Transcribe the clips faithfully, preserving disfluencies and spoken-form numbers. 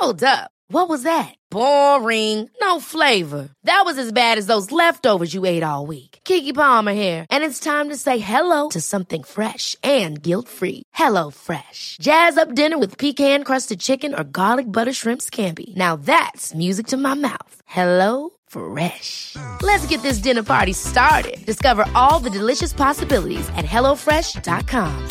Hold up. What was that? Boring. No flavor. That was as bad as those leftovers you ate all week. Keke Palmer here, and it's time to say hello to something fresh and guilt-free. Hello Fresh. Jazz up dinner with pecan-crusted chicken or garlic butter shrimp scampi. Now that's music to my mouth. Hello Fresh. Let's get this dinner party started. Discover all the delicious possibilities at hello fresh dot com.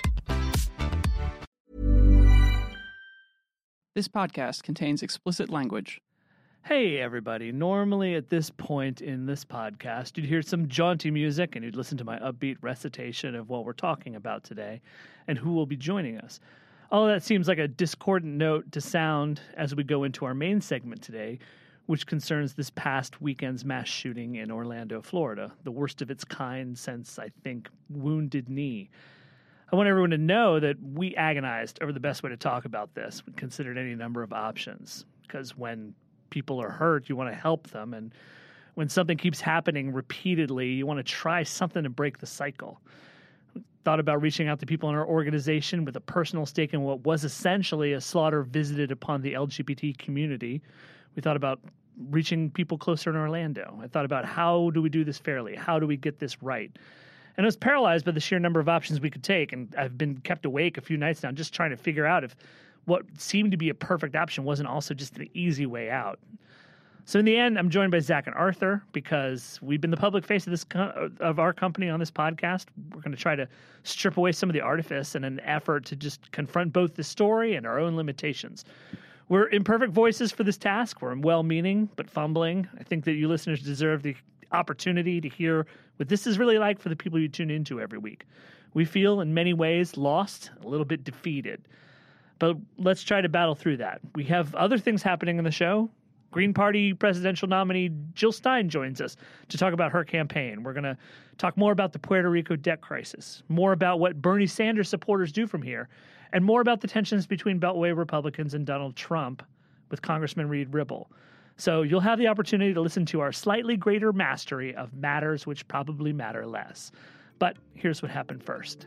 This podcast contains explicit language. Hey, everybody. Normally at this point in this podcast, you'd hear some jaunty music and you'd listen to my upbeat recitation of what we're talking about today and who will be joining us. All of that seems like a discordant note to sound as we go into our main segment today, which concerns this past weekend's mass shooting in Orlando, Florida, the worst of its kind since, I think, Wounded Knee. I want everyone to know that we agonized over the best way to talk about this. We considered any number of options because when people are hurt, you want to help them. And when something keeps happening repeatedly, you want to try something to break the cycle. We thought about reaching out to people in our organization with a personal stake in what was essentially a slaughter visited upon the L G B T community. We thought about reaching people closer in Orlando. I thought about how do we do this fairly? How do we get this right? And I was paralyzed by the sheer number of options we could take. And I've been kept awake a few nights now just trying to figure out if what seemed to be a perfect option wasn't also just an easy way out. So in the end, I'm joined by Zach and Arthur because we've been the public face of this co- of our company on this podcast. We're going to try to strip away some of the artifice in an effort to just confront both the story and our own limitations. We're imperfect voices for this task. We're well-meaning but fumbling. I think that you listeners deserve the opportunity to hear what this is really like for the people you tune into every week. We feel in many ways lost, a little bit defeated, but let's try to battle through that. We have other things happening in the show. Green Party presidential nominee Jill Stein joins us to talk about her campaign. We're going to talk more about the Puerto Rico debt crisis, more about what Bernie Sanders supporters do from here, and more about the tensions between Beltway Republicans and Donald Trump with Congressman Reed Ribble. So you'll have the opportunity to listen to our slightly greater mastery of matters which probably matter less. But here's what happened first.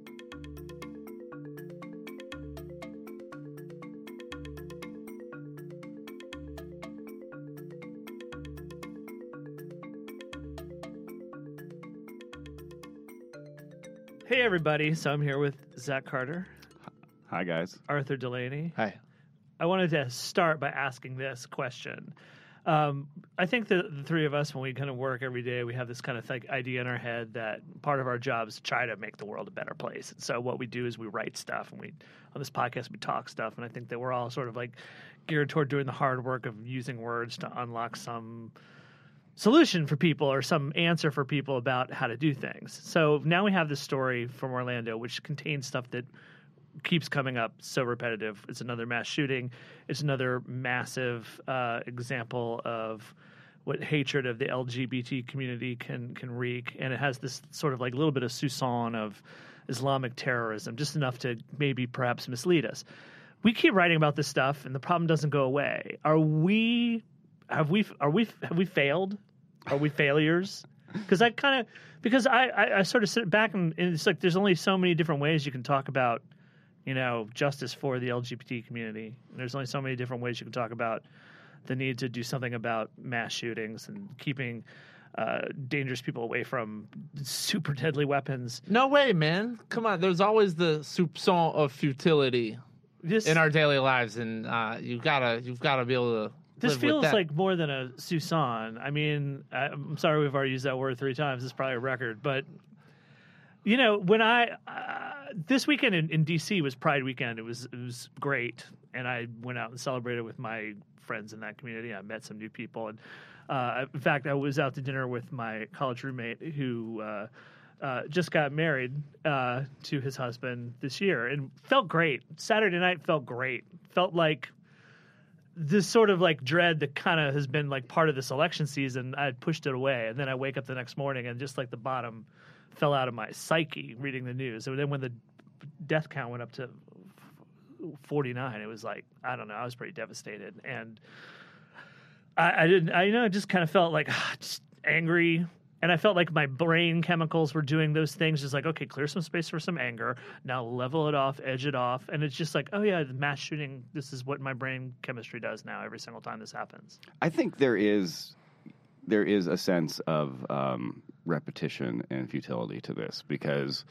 Hey, everybody. So I'm here with Zach Carter. Hi, guys. Arthur Delaney. Hi. I wanted to start by asking this question. Um, I think that the three of us, when we kind of work every day, we have this kind of like idea in our head that part of our job is to try to make the world a better place. And so what we do is we write stuff, and we on this podcast we talk stuff. And I think that we're all sort of like geared toward doing the hard work of using words to unlock some solution for people or some answer for people about how to do things. So now we have this story from Orlando, which contains stuff that keeps coming up, so repetitive. It's another mass shooting. It's another massive uh, example of what hatred of the L G B T community can can wreak, and it has this sort of like little bit of soupçon of Islamic terrorism, just enough to maybe perhaps mislead us. We keep writing about this stuff, and the problem doesn't go away. Are we? Have we? Are we? Have we failed? Are we failures? Because I kind of because I, I I sort of sit back and, and it's like there's only so many different ways you can talk about, you know, justice for the L G B T community. There's only so many different ways you can talk about the need to do something about mass shootings and keeping uh, dangerous people away from super deadly weapons. No way, man. Come on. There's always the soupçon of futility This, in our daily lives, and uh, you gotta, you've got to be able to this live feels with that. like more than a soupçon. I mean, I'm sorry we've already used that word three times. It's probably a record, but you know, when I uh, this weekend in, in D C was Pride weekend. It was it was great, and I went out and celebrated with my friends in that community. I met some new people, and uh, in fact, I was out to dinner with my college roommate who uh, uh, just got married uh, to his husband this year, and felt great. Saturday night felt great. Felt like this sort of like dread that kind of has been like part of this election season. I had pushed it away, and then I wake up the next morning and just like the bottom fell out of my psyche reading the news. And then when the death count went up to forty-nine, it was like, I don't know, I was pretty devastated. And I, I didn't, I you know, I just kind of felt like just angry And I felt like my brain chemicals were doing those things, just like, okay, clear some space for some anger. Now level it off, edge it off. And it's just like, oh, yeah, the mass shooting, this is what my brain chemistry does now every single time this happens. I think there is there is a sense of um, repetition and futility to this because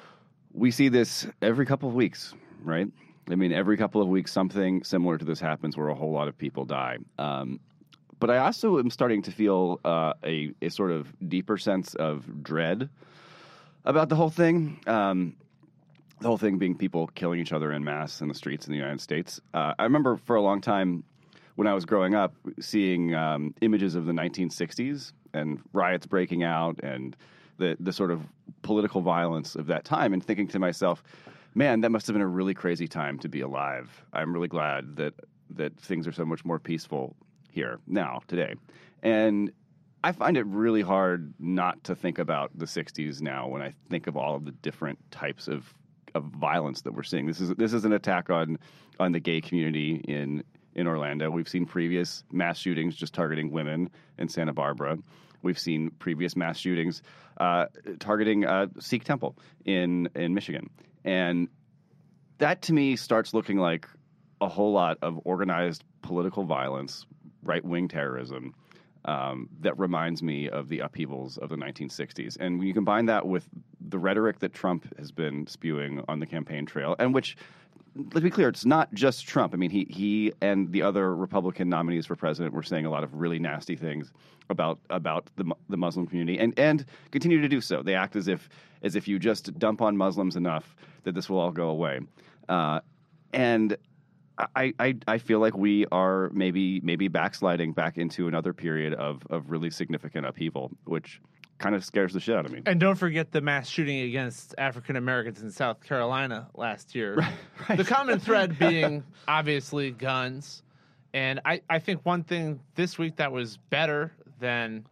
we see this every couple of weeks, right? I mean, every couple of weeks, something similar to this happens where a whole lot of people die. Um, but I also am starting to feel uh, a, a sort of deeper sense of dread about the whole thing. Um, the whole thing being people killing each other en masse in the streets in the United States. Uh, I remember for a long time when I was growing up seeing um, images of the nineteen sixties and riots breaking out and the the sort of political violence of that time and thinking to myself, man, that must have been a really crazy time to be alive. I'm really glad that that things are so much more peaceful here now, today. And I find it really hard not to think about the sixties now when I think of all of the different types of, of violence that we're seeing. This is this is an attack on on the gay community in in Orlando. We've seen previous mass shootings just targeting women in Santa Barbara. We've seen previous mass shootings uh, targeting uh, Sikh Temple in in Michigan. And that, to me, starts looking like a whole lot of organized political violence, right-wing terrorism, um, that reminds me of the upheavals of the nineteen sixties. And when you combine that with the rhetoric that Trump has been spewing on the campaign trail, and which, let's be clear, it's not just Trump. I mean, he he and the other Republican nominees for president were saying a lot of really nasty things about about the the Muslim community, and and continue to do so. They act as if as if you just dump on Muslims enough that this will all go away. Uh, and I, I I feel like we are maybe maybe backsliding back into another period of of really significant upheaval, which kind of scares the shit out of me. And don't forget the mass shooting against African Americans in South Carolina last year. Right, right. The common thread being obviously guns. And I, I think one thing this week that was better than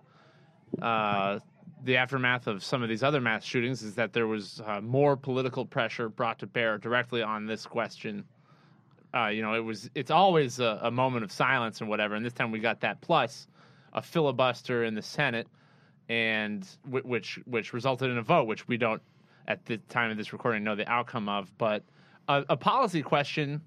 uh, the aftermath of some of these other mass shootings is that there was uh, more political pressure brought to bear directly on this question. Uh, you know, it was it's always a, a moment of silence and whatever. And this time we got that plus a filibuster in the Senate. And w- which which resulted in a vote, which we don't, at the time of this recording, know the outcome of. But a, a policy question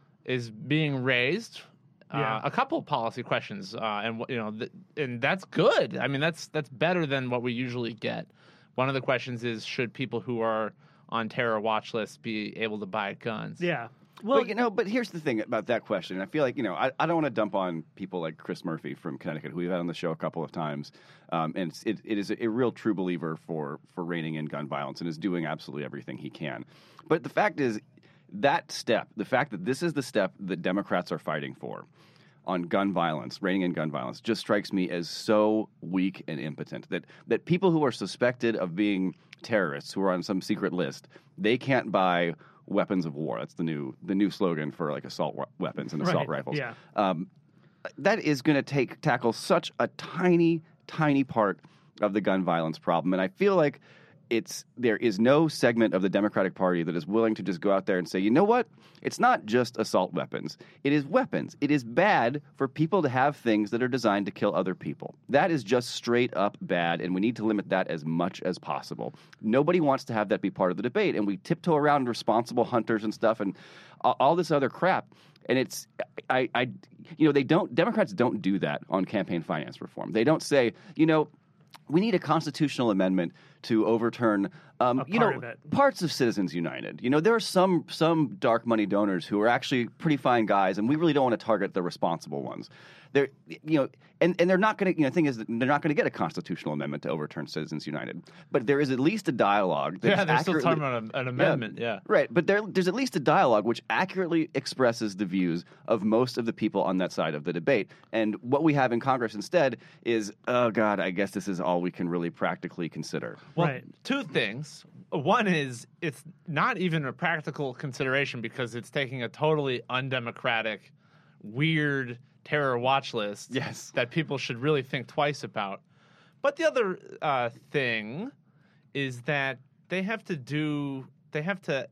is being raised. Yeah. Uh, a couple of policy questions, uh, and you know, th- and that's good. I mean, that's that's better than what we usually get. One of the questions is: should people who are on terror watch lists be able to buy guns? Yeah. Well, But, you know, but here's the thing about that question. I feel like, you know, I, I don't want to dump on people like Chris Murphy from Connecticut, who we've had on the show a couple of times. Um, and it's, it, it is a, a real true believer for, for reining in gun violence and is doing absolutely everything he can. But the fact is, that step, the fact that this is the step that Democrats are fighting for on gun violence, reining in gun violence, just strikes me as so weak and impotent. That, that people who are suspected of being terrorists, who are on some secret list, they can't buy weapons of war. That's the new the new slogan for like assault wa- weapons and assault Right, rifles. yeah. Um, that is going to take tackle such a tiny, tiny part of the gun violence problem, and I feel like it's there is no segment of the Democratic Party that is willing to just go out there and say, you know what? It's not just assault weapons. It is weapons. It is bad for people to have things that are designed to kill other people. That is just straight up bad, and we need to limit that as much as possible. Nobody wants to have that be part of the debate, and we tiptoe around responsible hunters and stuff and all, all this other crap. And it's, I, I, you know, they don't, Democrats don't do that on campaign finance reform. They don't say, you know, we need a constitutional amendment to overturn, um, A you part know, of it. parts of Citizens United. You know, there are some some dark money donors who are actually pretty fine guys, and we really don't want to target the responsible ones. They're, you know, and, and they're not going to. You know, the thing is, that they're not going to get a constitutional amendment to overturn Citizens United. But there is at least a dialogue. That Yeah, is they're still accurately- talking about an, an amendment. Yeah. Right, but there, there's at least a dialogue which accurately expresses the views of most of the people on that side of the debate. And what we have in Congress instead is, oh, God, I guess this is all we can really practically consider. Well, Right. two things. One is it's not even a practical consideration because it's taking a totally undemocratic, weird terror watch list Yes. that people should really think twice about. But the other uh, thing is that they have to do, they have to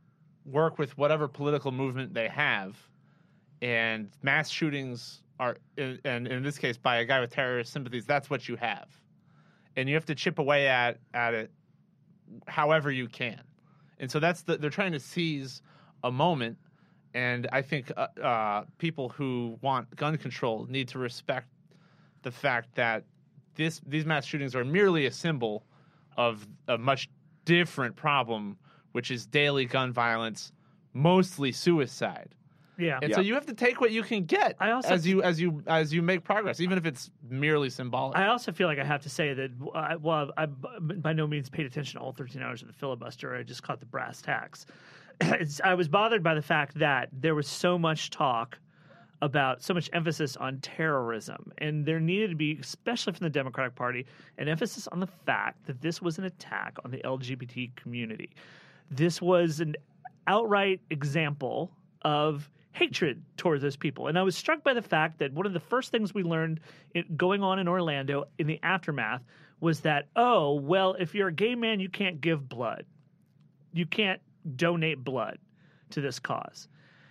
work with whatever political movement they have. And mass shootings are, and in this case, by a guy with terrorist sympathies, that's what you have. and you have to chip away at at it however you can. And so that's the, they're trying to seize a moment, and I think uh, uh, people who want gun control need to respect the fact that this these mass shootings are merely a symbol of a much different problem, which is daily gun violence, mostly suicide. Yeah. And Yeah. so you have to take what you can get I also- as you as you as you make progress, even if it's merely symbolic. I also feel like I have to say that I, while I by no means paid attention to all thirteen hours of the filibuster, I just caught the brass tacks. It's, I was bothered by the fact that there was so much talk about, so much emphasis on terrorism, and there needed to be, especially from the Democratic Party, an emphasis on the fact that this was an attack on the L G B T community. This was an outright example of hatred toward those people. And I was struck by the fact that one of the first things we learned in, going on in Orlando in the aftermath was that, oh, well, if you're a gay man, you can't give blood. You can't donate blood to this cause.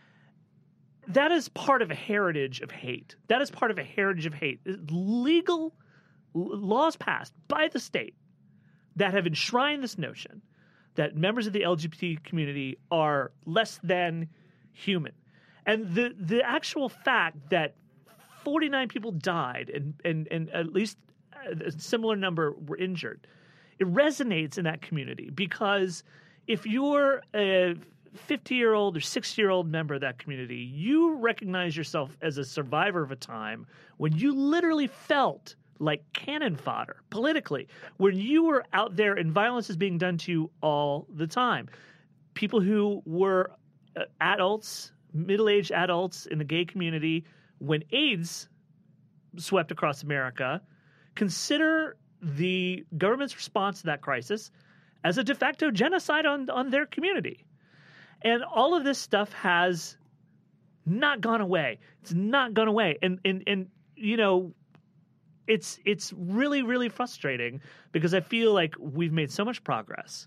That is part of a heritage of hate. That is part of a heritage of hate. Legal laws passed by the state that have enshrined this notion that members of the L G B T community are less than human. And the, the actual fact that forty-nine people died and, and, and at least a similar number were injured, it resonates in that community, because if you're a fifty-year-old or sixty-year-old member of that community, you recognize yourself as a survivor of a time when you literally felt like cannon fodder politically, when you were out there and violence is being done to you all the time. People who were uh, adults, middle-aged adults in the gay community, when AIDS swept across America, consider the government's response to that crisis as a de facto genocide on, on their community. And all of this stuff has not gone away. It's not gone away. And, and, and you know, it's it's really, really frustrating, because I feel like we've made so much progress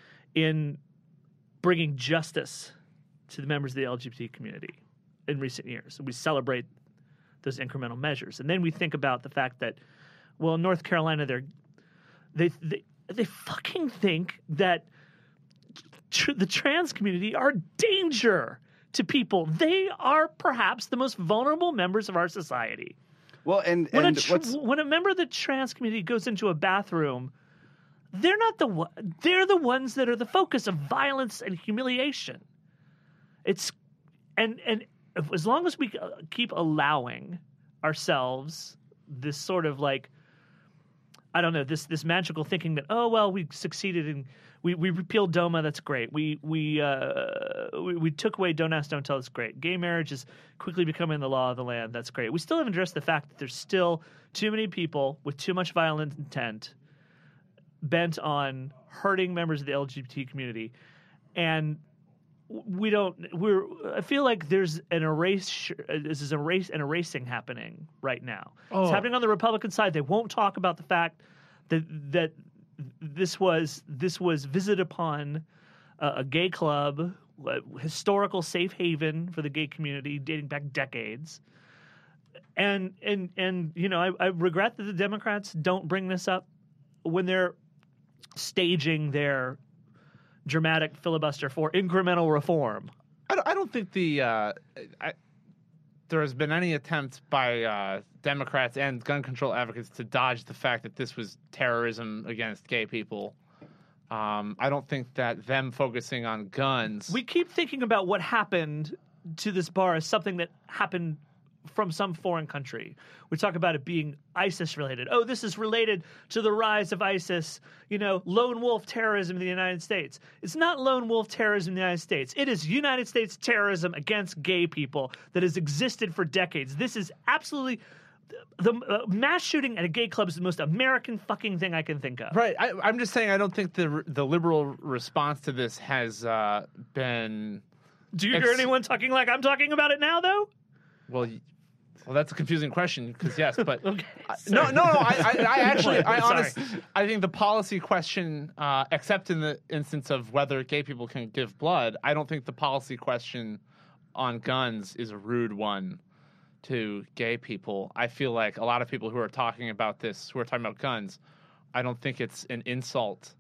in bringing justice to the members of the L G B T community in recent years. And we celebrate those incremental measures. And then we think about the fact that, well, in North Carolina, they're, they, they, they fucking think that tr- the trans community are danger to people. They are perhaps the most vulnerable members of our society. Well, and, When, and a tr- what's when a member of the trans community goes into a bathroom, they're not the one. They're the ones that are the focus of violence and humiliation. It's and and as long as we keep allowing ourselves this sort of like, I don't know, this this magical thinking that, oh well, we succeeded in we, we repealed DOMA, that's great. We we uh we, we took away Don't Ask, Don't Tell, that's great. Gay marriage is quickly becoming the law of the land, that's great. We still haven't addressed the fact that there's still too many people with too much violent intent bent on hurting members of the L G B T community, and we don't. We're. I feel like there's an erase. This is a race, an erasing happening right now. Oh. It's happening on the Republican side. They won't talk about the fact that that this was this was visited upon uh, a gay club, a historical safe haven for the gay community, dating back decades. And and and you know, I, I regret that the Democrats don't bring this up when they're staging their dramatic filibuster for incremental reform. I don't, I don't think the uh, I, there has been any attempt by uh, Democrats and gun control advocates to dodge the fact that this was terrorism against gay people. Um, I don't think that them focusing on guns. We keep thinking about what happened to this bar as something that happened from some foreign country. We talk about it being ISIS related. Oh, this is related to the rise of ISIS, you know, lone wolf terrorism in the United States. It's not lone wolf terrorism in the United States. It is United States terrorism against gay people that has existed for decades. This is absolutely the uh, mass shooting at a gay club is the most American fucking thing I can think of. Right. I, I'm just saying I don't think the the liberal response to this has uh, been. Do you hear Ex- anyone talking like I'm talking about it now, though? Well, y- well, that's a confusing question because yes, but Okay, I- no, no, no. I, I, I actually, I Sorry. honestly, I think the policy question, uh, except in the instance of whether gay people can give blood, I don't think the policy question on guns is a rude one to gay people. I feel like a lot of people who are talking about this, who are talking about guns, I don't think it's an insult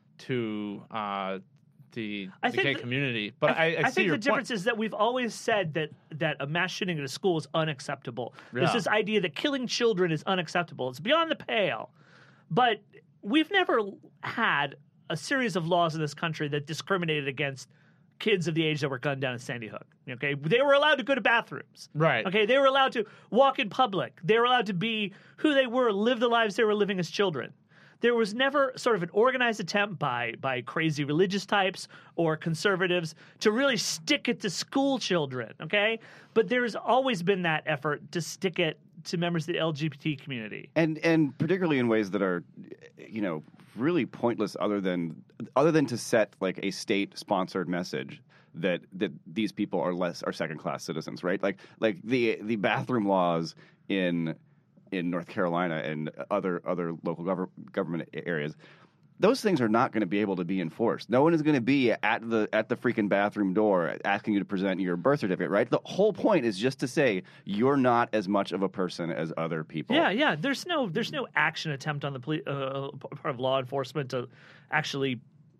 to uh, the, I the think gay the- community. But I, I, I see think your the difference point. is that we've always said that that a mass shooting at a school is unacceptable. There's Yeah. this idea that killing children is unacceptable. It's beyond the pale. But we've never had a series of laws in this country that discriminated against kids of the age that were gunned down in Sandy Hook. Okay, they were allowed to go to bathrooms. Right. Okay, they were allowed to walk in public. They were allowed to be who they were, live the lives they were living as children. There was never sort of an organized attempt by by crazy religious types or conservatives to really stick it to school children, okay? But there's always been that effort to stick it to members of the L G B T community. and and particularly in ways that are, you know, really pointless, other than other than to set like a state sponsored message that that these people are less are second class citizens, right? Like like the the bathroom laws in in North Carolina and other other local gover- government areas. Those things are not going to be able to be enforced. No one is going to be at the at the freaking bathroom door asking you to present your birth certificate, right? The whole point is just to say you're not as much of a person as other people. Yeah, yeah. There's no there's no action attempt on the poli- uh, part of law enforcement to actually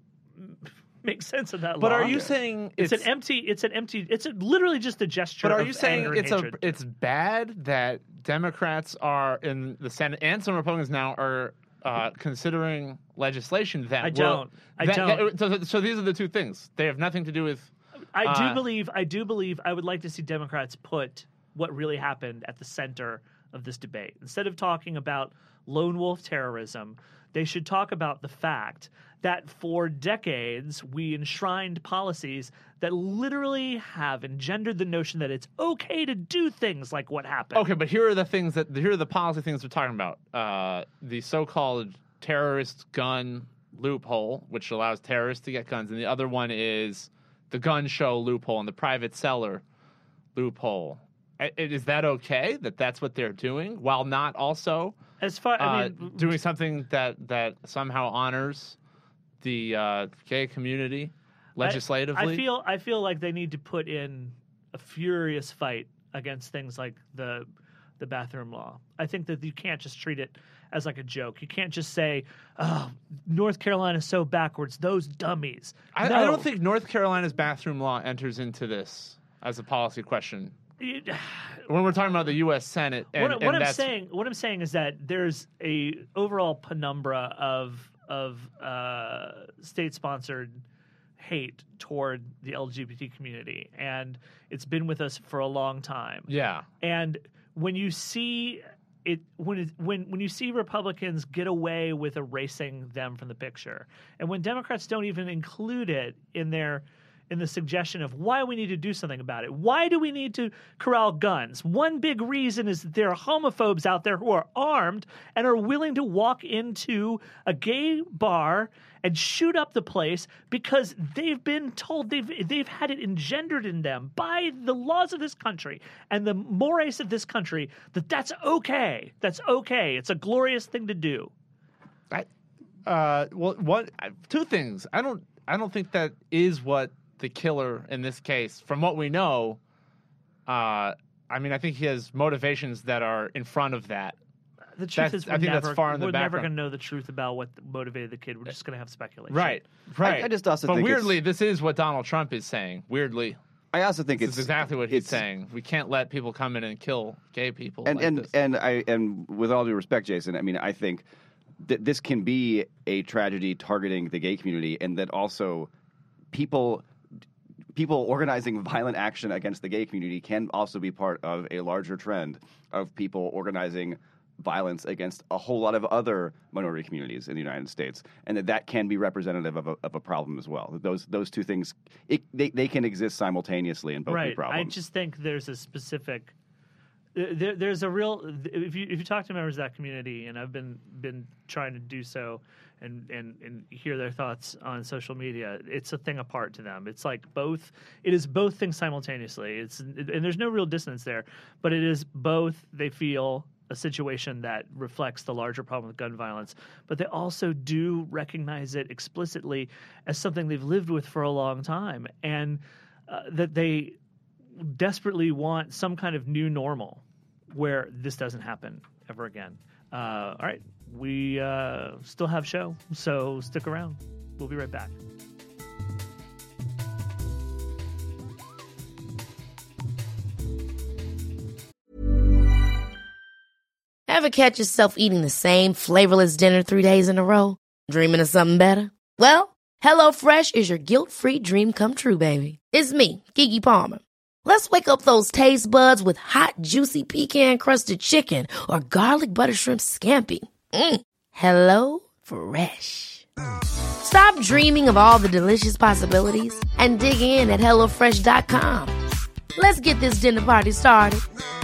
make sense of that But law. are you saying It's, it's, an empty. It's an empty. It's a, literally just a gesture. But are of you saying anger and it's a hatred. it's bad that Democrats are in the Senate and some Republicans now are uh, considering legislation that I will- don't. I that- don't. that- so, so these are the two things. They have nothing to do with. I do uh, believe. I do believe. I would like to see Democrats put what really happened at the center of this debate. Instead of talking about lone wolf terrorism, they should talk about the fact that for decades we enshrined policies that literally have engendered the notion that it's okay to do things like what happened. Okay, but here are the things that here are the policy things we're talking about. Uh, the so-called terrorist gun loophole, which allows terrorists to get guns, and the other one is the gun show loophole and the private seller loophole. I- Is that okay that that's what they're doing while not also As far, I uh, mean, doing something that that somehow honors the uh, gay community legislatively? I, I feel I feel like they need to put in a furious fight against things like the the bathroom law. I think that you can't just treat it as like a joke. You can't just say, "Oh, North Carolina's so backwards, those dummies." I, No. I don't think North Carolina's bathroom law enters into this as a policy question. It- When we're talking about the U S Senate, and, what, and what I'm that's, saying, what I'm saying is that there's a overall penumbra of of uh, state-sponsored hate toward the L G B T community, and it's been with us for a long time. yeah, And when you see it, when it, when when you see Republicans get away with erasing them from the picture, and when Democrats don't even include it in their in the suggestion of why we need to do something about it. Why do we need to corral guns? One big reason is that there are homophobes out there who are armed and are willing to walk into a gay bar and shoot up the place because they've been told they've they've had it engendered in them by the laws of this country and the mores of this country that that's okay. That's okay. It's a glorious thing to do. I, uh, well, one, two things. I don't, I don't think that is what the killer in this case. From what we know, uh, I mean, I think he has motivations that are in front of that. The truth That's- is, we're I think never, that's far in the we're never background. going to know the truth about what motivated the kid. We're just going to have speculation. Right, right. I just also but think it's- weirdly, this is what Donald Trump is saying. Weirdly, I also think this it's is exactly what he's it's- saying. We can't let people come in and kill gay people. And like and this. and I and with all due respect, Jason, I mean, I think that this can be a tragedy targeting the gay community, and that also people people organizing violent action against the gay community can also be part of a larger trend of people organizing violence against a whole lot of other minority communities in the United States, and that that can be representative of a, of a problem as well. Those those two things, it, they they can exist simultaneously and both be Right. I problems. just think there's a specific. There, there's a real. If you if you talk to members of that community, and I've been been trying to do so, and and and hear their thoughts on social media, it's a thing apart to them. It's like both. It is both things simultaneously. It's and there's no real dissonance there, but it is both. They feel a situation that reflects the larger problem with gun violence, but they also do recognize it explicitly as something they've lived with for a long time, and uh, that they desperately want some kind of new normal where this doesn't happen ever again. Uh, all right, we uh, still have show, so stick around. We'll be right back. Ever catch yourself eating the same flavorless dinner three days in a row? Dreaming of something better? Well, HelloFresh is your guilt-free dream come true, baby. It's me, Keke Palmer. Let's wake up those taste buds with hot, juicy pecan-crusted chicken or garlic butter shrimp scampi. Mm. Hello Fresh. Stop dreaming of all the delicious possibilities and dig in at hello fresh dot com. Let's get this dinner party started.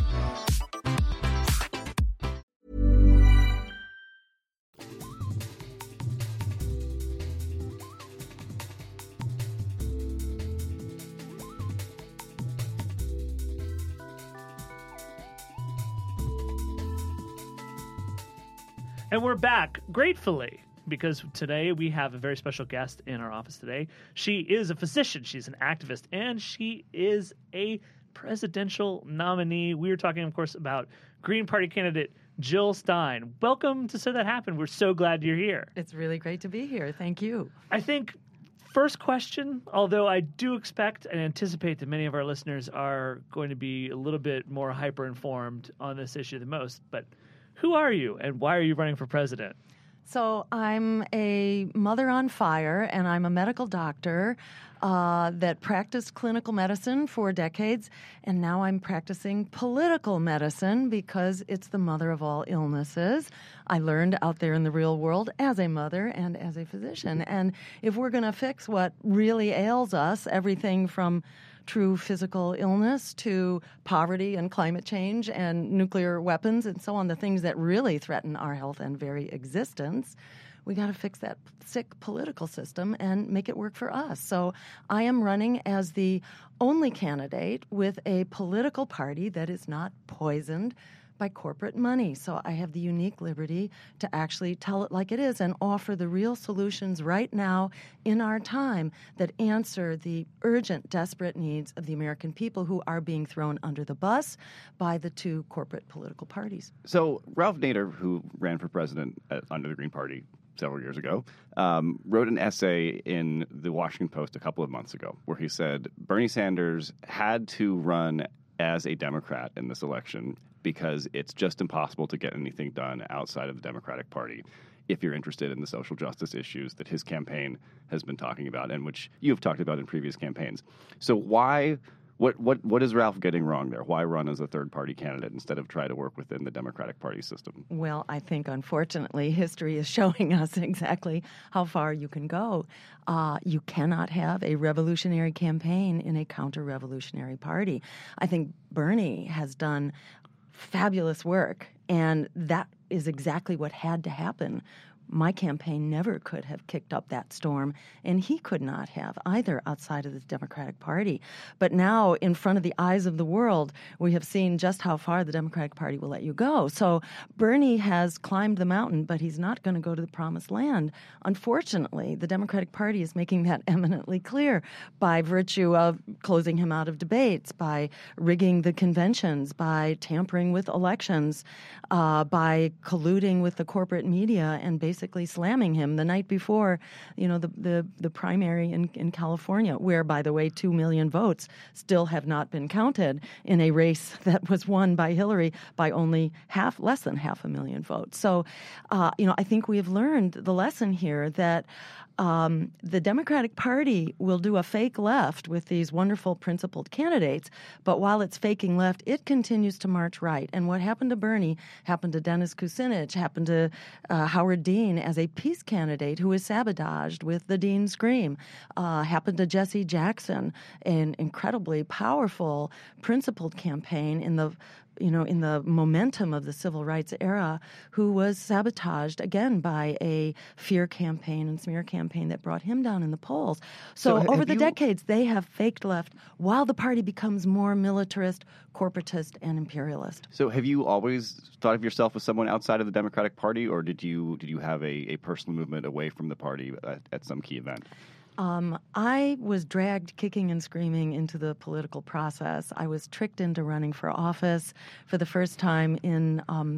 And we're back, gratefully, because today we have a very special guest in our office today. She is a physician, she's an activist, and she is a presidential nominee. We are talking, of course, about Green Party candidate Jill Stein. Welcome to So That Happened. We're so glad you're here. It's really great to be here. Thank you. I think first question, although I do expect and anticipate that many of our listeners are going to be a little bit more hyper-informed on this issue than most, but who are you and why are you running for president? So I'm a mother on fire, and I'm a medical doctor uh, that practiced clinical medicine for decades, and now I'm practicing political medicine because it's the mother of all illnesses. I learned out there in the real world as a mother and as a physician. And if we're going to fix what really ails us, everything from true physical illness to poverty and climate change and nuclear weapons and so on, the things that really threaten our health and very existence, we got to fix that sick political system and make it work for us. So I am running as the only candidate with a political party that is not poisoned by corporate money. So I have the unique liberty to actually tell it like it is and offer the real solutions right now in our time that answer the urgent, desperate needs of the American people who are being thrown under the bus by the two corporate political parties. So Ralph Nader, who ran for president at, under the Green Party several years ago, um, wrote an essay in the Washington Post a couple of months ago where he said Bernie Sanders had to run as a Democrat in this election because it's just impossible to get anything done outside of the Democratic Party if you're interested in the social justice issues that his campaign has been talking about and which you have talked about in previous campaigns. So why, what, what, what is Ralph getting wrong there? Why run as a third-party candidate instead of try to work within the Democratic Party system? Well, I think, unfortunately, history is showing us exactly how far you can go. Uh, you cannot have a revolutionary campaign in a counter-revolutionary party. I think Bernie has done fabulous work, and that is exactly what had to happen. My campaign never could have kicked up that storm, and he could not have either outside of the Democratic Party. But now, in front of the eyes of the world, we have seen just how far the Democratic Party will let you go. So Bernie has climbed the mountain, but he's not going to go to the promised land. Unfortunately, the Democratic Party is making that eminently clear by virtue of closing him out of debates, by rigging the conventions, by tampering with elections, uh, by colluding with the corporate media and basically basically slamming him the night before, you know, the the, the primary in, in California, where, by the way, two million votes still have not been counted in a race that was won by Hillary by only half, less than half a million votes. So, uh, you know, I think we have learned the lesson here that Um, the Democratic Party will do a fake left with these wonderful principled candidates, but while it's faking left, it continues to march right. And what happened to Bernie happened to Dennis Kucinich, happened to uh, Howard Dean as a peace candidate who was sabotaged with the Dean Scream, uh, happened to Jesse Jackson, an incredibly powerful, principled campaign in the you know, in the momentum of the civil rights era, who was sabotaged again by a fear campaign and smear campaign that brought him down in the polls. So, So over the you... decades, they have faked left while the party becomes more militarist, corporatist, and imperialist. So have you always thought of yourself as someone outside of the Democratic Party, or did you did you have a, a personal movement away from the party at, at some key event? Um, I was dragged kicking and screaming into the political process. I was tricked into running for office for the first time in um,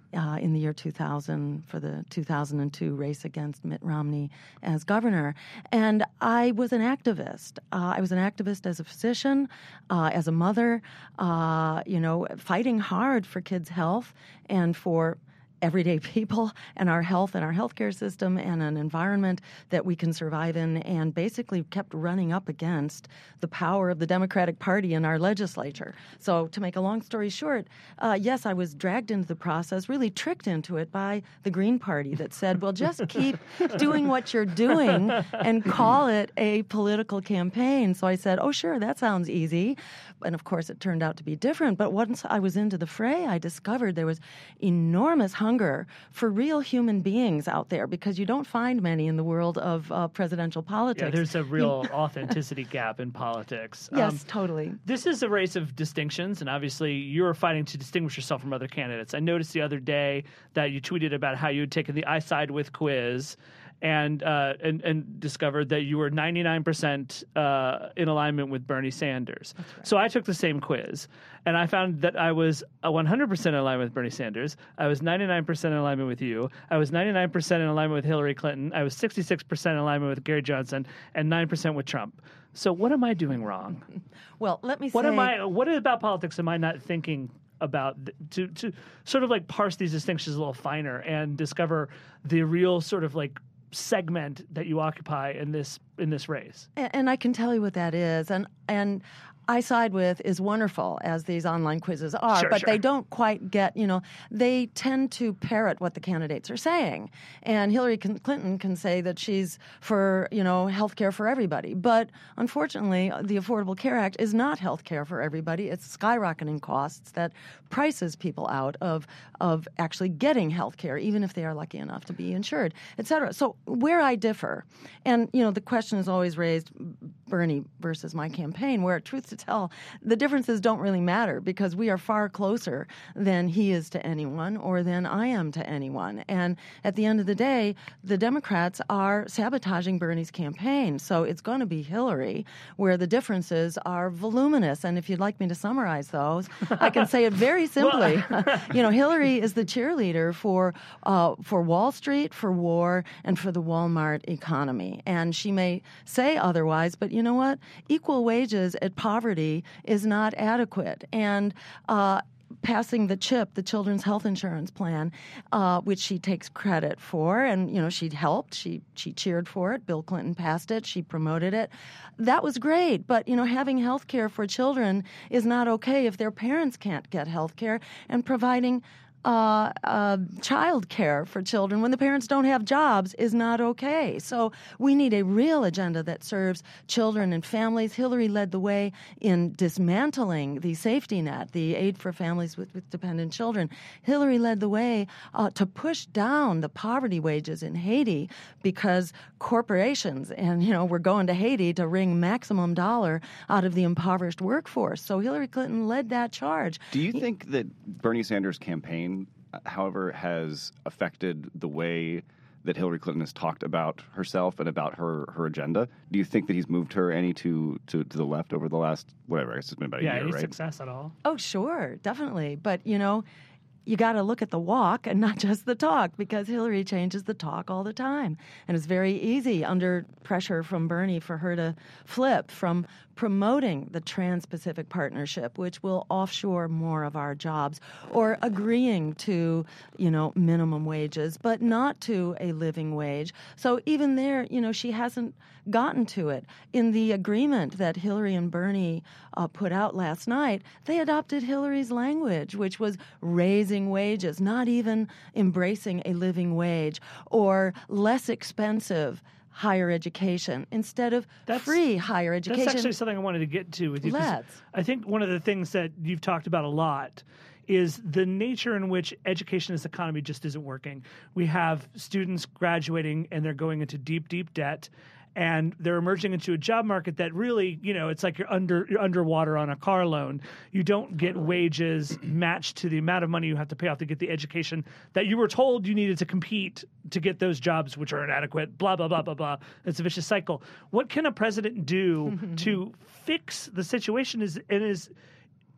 uh, in the year two thousand for the two thousand two race against Mitt Romney as governor. And I was an activist. Uh, I was an activist as a physician, uh, as a mother, uh, you know, fighting hard for kids' health and for everyday people and our health and our healthcare system and an environment that we can survive in, and basically kept running up against the power of the Democratic Party in our legislature. So to make a long story short, uh, yes, I was dragged into the process, really tricked into it by the Green Party that said, well, just keep doing what you're doing and call it a political campaign. So I said, oh, sure, that sounds easy. And of course, it turned out to be different. But once I was into the fray, I discovered there was enormous hunger for real human beings out there, because you don't find many in the world of uh, presidential politics. Yeah, there's a real authenticity gap in politics. Yes, Um, totally. This is a race of distinctions, and obviously you're fighting to distinguish yourself from other candidates. I noticed the other day that you tweeted about how you had taken the I Side With quiz and uh, and, and discovered that you were ninety-nine percent uh, in alignment with Bernie Sanders. Right. So I took the same quiz, and I found that I was one hundred percent in alignment with Bernie Sanders. I was ninety-nine percent in alignment with you. I was ninety-nine percent in alignment with Hillary Clinton. I was sixty-six percent in alignment with Gary Johnson, and nine percent with Trump. So what am I doing wrong? Well, let me What say... am I? What about politics am I not thinking about th- to to sort of like parse these distinctions a little finer and discover the real sort of like segment that you occupy in this in this race? And, and I can tell you what that is. And and I Side With is wonderful, as these online quizzes are, Sure, but sure. they don't quite get, you know, they tend to parrot what the candidates are saying. And Hillary Clinton can say that she's for, you know, health care for everybody. But unfortunately, the Affordable Care Act is not health care for everybody. It's skyrocketing costs that prices people out of, of actually getting health care, even if they are lucky enough to be insured, et cetera. So where I differ, and, you know, the question is always raised, Bernie versus my campaign, where, truth to tell, the differences don't really matter, because we are far closer than he is to anyone or than I am to anyone. And at the end of the day, the Democrats are sabotaging Bernie's campaign. So it's going to be Hillary, where the differences are voluminous. And if you'd like me to summarize those, I can say it very simply. You know, Hillary is the cheerleader for uh, for Wall Street, for war, and for the Walmart economy. And she may say otherwise, but you know what? Equal wages at poverty is not adequate. And uh, passing the CHIP, the Children's Health Insurance Plan, uh, which she takes credit for, and, you know, she helped, she she cheered for it. Bill Clinton passed it. She promoted it. That was great. But, you know, having health care for children is not okay if their parents can't get health care, and providing Uh, uh, child care for children when the parents don't have jobs is not okay. So we need a real agenda that serves children and families. Hillary led the way in dismantling the safety net, the aid for families with, with dependent children. Hillary led the way uh, to push down the poverty wages in Haiti, because corporations, and, you know, we're going to Haiti to wring maximum dollar out of the impoverished workforce. So Hillary Clinton led that charge. Do you think that Bernie Sanders' campaign, however, has affected the way that Hillary Clinton has talked about herself and about her, her agenda? Do you think that he's moved her any to, to, to the left over the last, whatever, I guess it's been about a Yeah, year, any right? success at all? Oh, sure, definitely. But, you know, you got to look at the walk and not just the talk, because Hillary changes the talk all the time. And it's very easy under pressure from Bernie for her to flip from promoting the Trans-Pacific Partnership, which will offshore more of our jobs, or agreeing to, you know, minimum wages, but not to a living wage. So even there, you know, she hasn't gotten to it. In the agreement that Hillary and Bernie uh, put out last night, they adopted Hillary's language, which was raising wages, not even embracing a living wage, or less expensive higher education instead of That's- free higher education. That's actually something I wanted to get to with you. 'cause Let's. I think one of the things that you've talked about a lot is the nature in which education in this economy just isn't working. We have students graduating and they're going into deep, deep debt, and they're emerging into a job market that really, you know, it's like you're under you're underwater on a car loan. You don't get wages matched to the amount of money you have to pay off to get the education that you were told you needed to compete to get those jobs, which are inadequate, blah, blah, blah, blah, blah. It's a vicious cycle. What can a president do to fix the situation? Is and is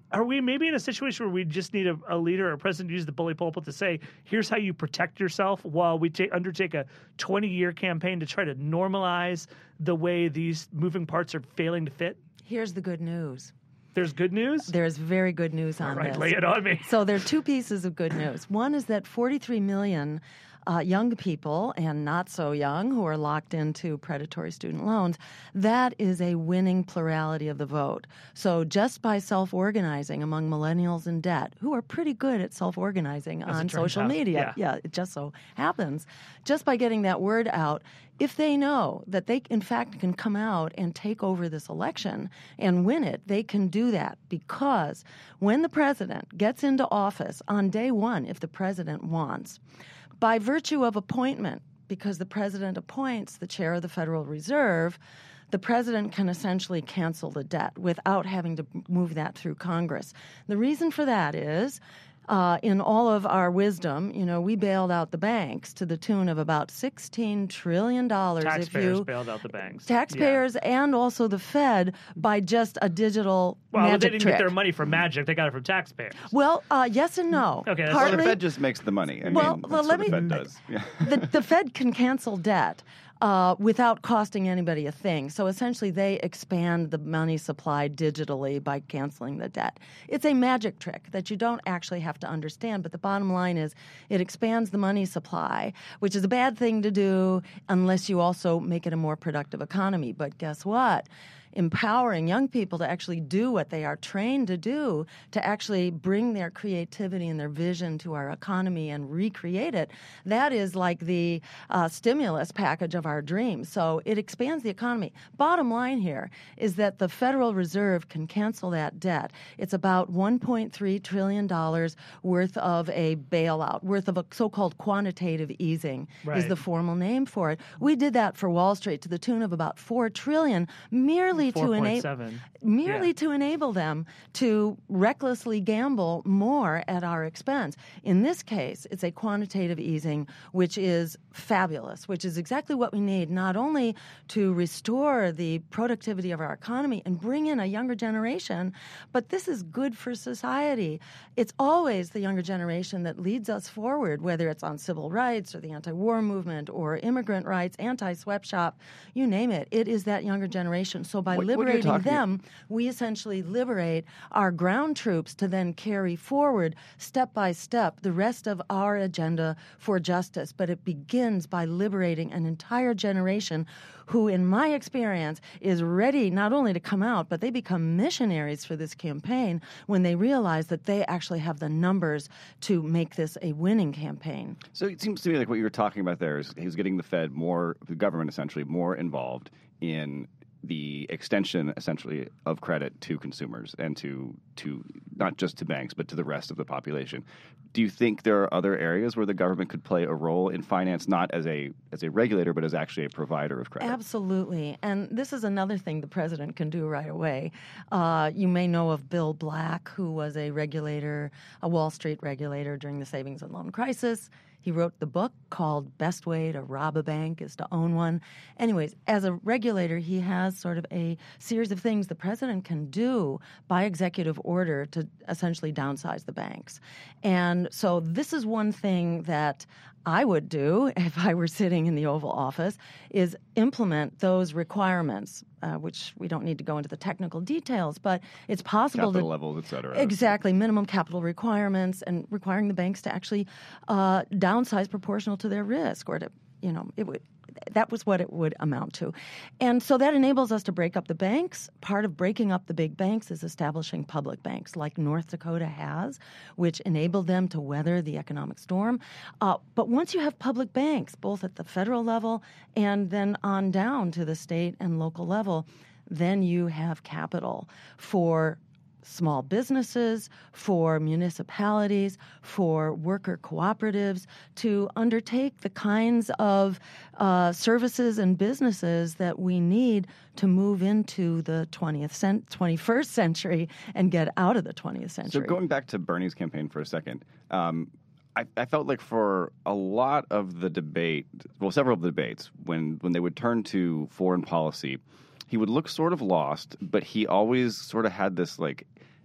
are we maybe in a situation where we just need a, a leader or a president to use the bully pulpit to say, here's how you protect yourself while we take, undertake a twenty-year campaign to try to normalize the way these moving parts are failing to fit? Here's the good news. There's good news? There's very good news on All right, this. lay it on me. So there are two pieces of good news. One is that forty-three million uh, young people and not so young who are locked into predatory student loans, that is a winning plurality of the vote. So just by self-organizing among millennials in debt, who are pretty good at self-organizing As it on turns social out, media, yeah. yeah, it just so happens, just by getting that word out, if they know that they, in fact, can come out and take over this election and win it, they can do that because when the president gets into office on day one, if the president wants, by virtue of appointment, because the president appoints the chair of the Federal Reserve, the president can essentially cancel the debt without having to move that through Congress. The reason for that is, Uh, in all of our wisdom, you know, we bailed out the banks to the tune of about sixteen trillion dollars. Taxpayers if you, bailed out the banks. Taxpayers Yeah. and also the Fed by just a digital Well, magic they didn't trick. get their money from magic. They got it from taxpayers. Well, uh, yes and no. Okay, that's- Well, Partly, the Fed just makes the money. I Well, mean, well, that's let what the me- Fed does. Yeah. the, the Fed can cancel debt uh, without costing anybody a thing. So essentially, they expand the money supply digitally by canceling the debt. It's a magic trick that you don't actually have to understand. But the bottom line is it expands the money supply, which is a bad thing to do unless you also make it a more productive economy. But guess what? Empowering young people to actually do what they are trained to do, to actually bring their creativity and their vision to our economy and recreate it, that is like the uh, stimulus package of our dreams. So it expands the economy. Bottom line here is that the Federal Reserve can cancel that debt. It's about one point three trillion dollars worth of a bailout, worth of a so-called quantitative easing Right. is the formal name for it. We did that for Wall Street to the tune of about four trillion dollars, merely to enable four point seven. merely Yeah. to enable them to recklessly gamble more at our expense. In this case, it's a quantitative easing, which is fabulous, which is exactly what we need, not only to restore the productivity of our economy and bring in a younger generation, but this is good for society. It's always the younger generation that leads us forward, whether it's on civil rights or the anti-war movement or immigrant rights, anti-sweatshop, you name it. It is that younger generation. So by What- what you're liberating talking- them, we essentially liberate our ground troops to then carry forward step by step the rest of our agenda for justice. But it begins by liberating an entire generation who, in my experience, is ready not only to come out, but they become missionaries for this campaign when they realize that they actually have the numbers to make this a winning campaign. So it seems to me like what you were talking about there is he's getting the Fed more, the government essentially, more involved in the extension, essentially, of credit to consumers and to to not just to banks, but to the rest of the population. Do you think there are other areas where the government could play a role in finance, not as a as a regulator, but as actually a provider of credit? Absolutely. And this is another thing the president can do right away. Uh, you may know of Bill Black, who was a regulator, a Wall Street regulator during the savings and loan crisis. He wrote the book called Best Way to Rob a Bank is to Own One. Anyways, as a regulator, he has sort of a series of things the president can do by executive order to essentially downsize the banks. And so this is one thing that I would do if I were sitting in the Oval Office, is implement those requirements, uh, which we don't need to go into the technical details, but it's possible Capital to... levels, et cetera. Exactly, minimum capital requirements and requiring the banks to actually uh, downsize proportional to their risk, or to, you know, it would... That was what it would amount to. And so that enables us to break up the banks. Part of breaking up the big banks is establishing public banks like North Dakota has, which enabled them to weather the economic storm. Uh, but once you have public banks, both at the federal level and then on down to the state and local level, then you have capital for small businesses, for municipalities, for worker cooperatives to undertake the kinds of uh, services and businesses that we need to move into the twentieth cent- twenty-first century and get out of the twentieth So century. going back to Bernie's campaign for a second, um, I, I felt like for a lot of the debate, well, several of the debates, when, when they would turn to foreign policy, he would look sort of lost, but he always sort of had this like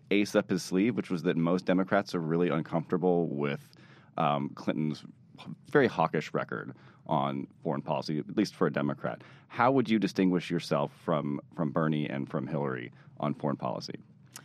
ace up his sleeve, which was that most Democrats are really uncomfortable with um, Clinton's very hawkish record on foreign policy, at least for a Democrat. How would you distinguish yourself from, from Bernie and from Hillary on foreign policy?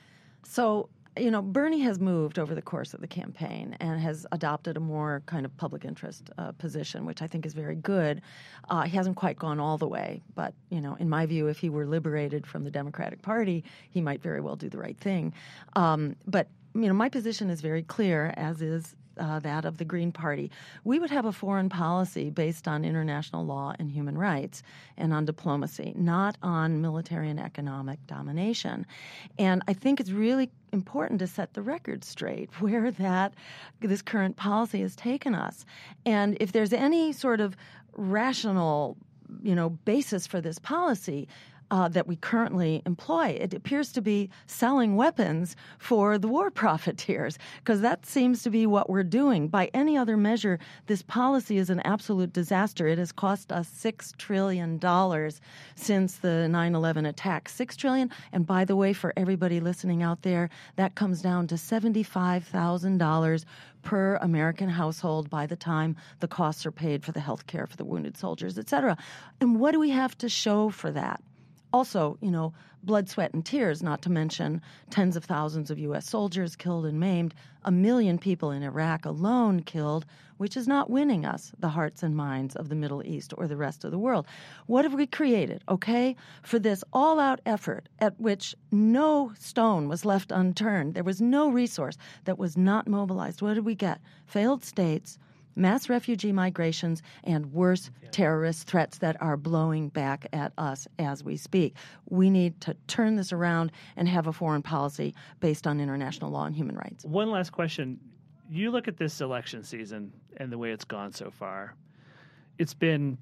So, you know, Bernie has moved over the course of the campaign and has adopted a more kind of public interest uh, position, which I think is very good. Uh, he hasn't quite gone all the way, but, you know, in my view, if he were liberated from the Democratic Party, he might very well do the right thing. Um, but, you know, my position is very clear, as is Uh, that of the Green Party. We would have a foreign policy based on international law and human rights and on diplomacy, not on military and economic domination. And I think it's really important to set the record straight where that this current policy has taken us. And if there's any sort of rational, you know, basis for this policy, Uh, that we currently employ. It appears to be selling weapons for the war profiteers, because that seems to be what we're doing. By any other measure, this policy is an absolute disaster. It has cost us six trillion dollars since the nine eleven attack. six trillion dollars, and by the way, for everybody listening out there, that comes down to seventy-five thousand dollars per American household by the time the costs are paid for the health care for the wounded soldiers, et cetera. And what do we have to show for that? Also, you know, blood, sweat, and tears, not to mention tens of thousands of U S soldiers killed and maimed, a million people in Iraq alone killed, which is not winning us the hearts and minds of the Middle East or the rest of the world. What have we created, okay, for this all-out effort at which no stone was left unturned? There was no resource that was not mobilized. What did we get? Failed states, mass refugee migrations, and worse, yeah. terrorist threats that are blowing back at us as we speak. We need to turn this around and have a foreign policy based on international law and human rights. One last question. You look at this election season and the way it's gone so far. It's been,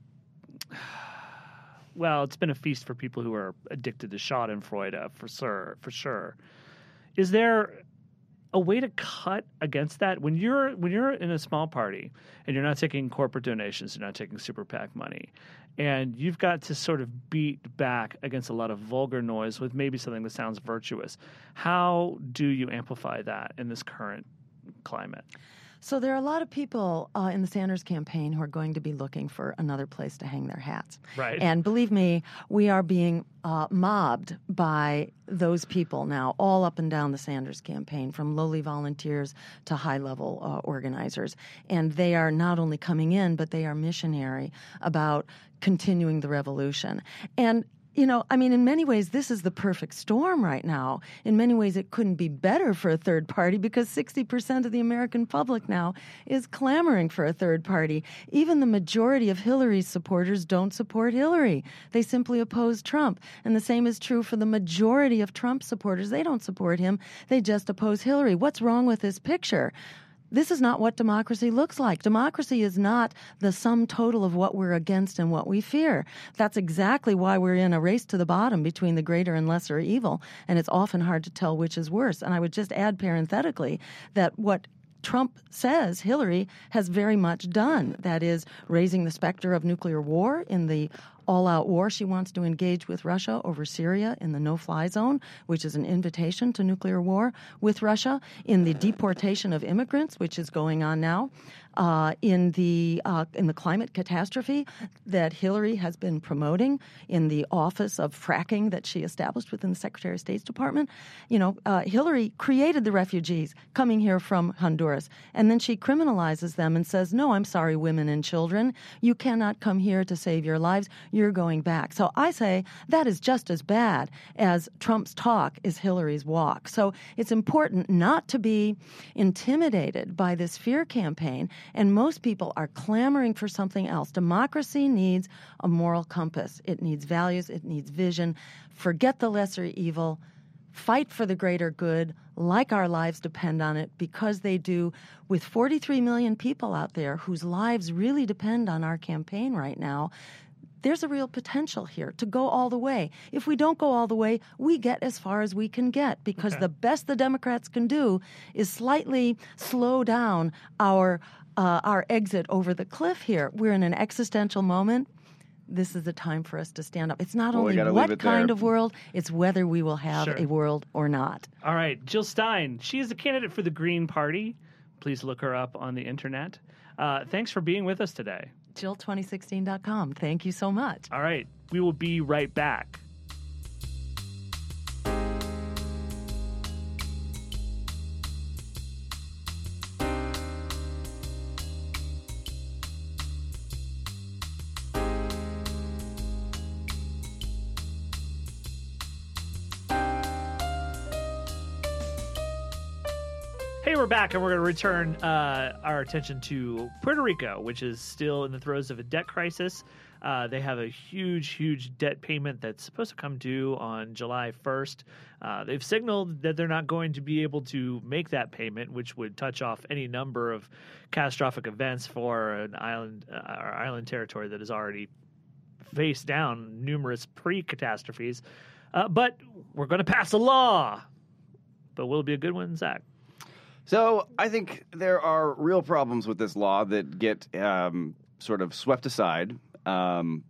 well, it's been a feast for people who are addicted to schadenfreude, for sure, for sure. Is there a way to cut against that? When you're when you're in a small party and you're not taking corporate donations, you're not taking super PAC money, and you've got to sort of beat back against a lot of vulgar noise with maybe something that sounds virtuous. How do you amplify that in this current climate? So there are a lot of people uh, in the Sanders campaign who are going to be looking for another place to hang their hats. Right. And believe me, we are being uh, mobbed by those people now all up and down the Sanders campaign, from lowly volunteers to high-level uh, organizers. And they are not only coming in, but they are missionary about continuing the revolution. And you know, I mean, in many ways, this is the perfect storm right now. In many ways, it couldn't be better for a third party, because sixty percent of the American public now is clamoring for a third party. Even the majority of Hillary's supporters don't support Hillary. They simply oppose Trump. And the same is true for the majority of Trump supporters. They don't support him. They just oppose Hillary. What's wrong with this picture? This is not what democracy looks like. Democracy is not the sum total of what we're against and what we fear. That's exactly why we're in a race to the bottom between the greater and lesser evil, and it's often hard to tell which is worse. And I would just add parenthetically that what Trump says Hillary has very much done, that is, raising the specter of nuclear war in the all-out war she wants to engage with Russia over Syria in the no-fly zone, which is an invitation to nuclear war with Russia, in the deportation of immigrants, which is going on now, uh, in the uh, in the climate catastrophe that Hillary has been promoting in the office of fracking that she established within the Secretary of State's Department. You know, uh, Hillary created the refugees coming here from Honduras, and then she criminalizes them and says, no, I'm sorry, women and children, you cannot come here to save your lives. You're going back. So I say that is just as bad as Trump's talk is Hillary's walk. So it's important not to be intimidated by this fear campaign, and most people are clamoring for something else. Democracy needs a moral compass. It needs values. It needs vision. Forget the lesser evil. Fight for the greater good, like our lives depend on it, because they do, with forty-three million people out there whose lives really depend on our campaign right now. There's a real potential here to go all the way. If we don't go all the way, we get as far as we can get, because okay. the best the Democrats can do is slightly slow down our uh, our exit over the cliff here. We're in an existential moment. this is the time for us to stand up. It's not Well, we only gotta leave what it kind there. of world, it's whether we will have Sure. a world or not. All right, Jill Stein. She is a candidate for the Green Party. Please look her up on the internet. Uh, thanks for being with us today. Jill twenty sixteen dot com. Thank you so much. All right, we will be right back. Hey, we're back, and we're going to return uh, our attention to Puerto Rico, which is still in the throes of a debt crisis. Uh, they have a huge, huge debt payment that's supposed to come due on July first. Uh, they've signaled that they're not going to be able to make that payment, which would touch off any number of catastrophic events for an island, uh, our island territory that has already faced down numerous pre-catastrophes. Uh, but we're going to pass a law. But will it be a good one, Zach? So I think there are real problems with this law that get um, sort of swept aside um,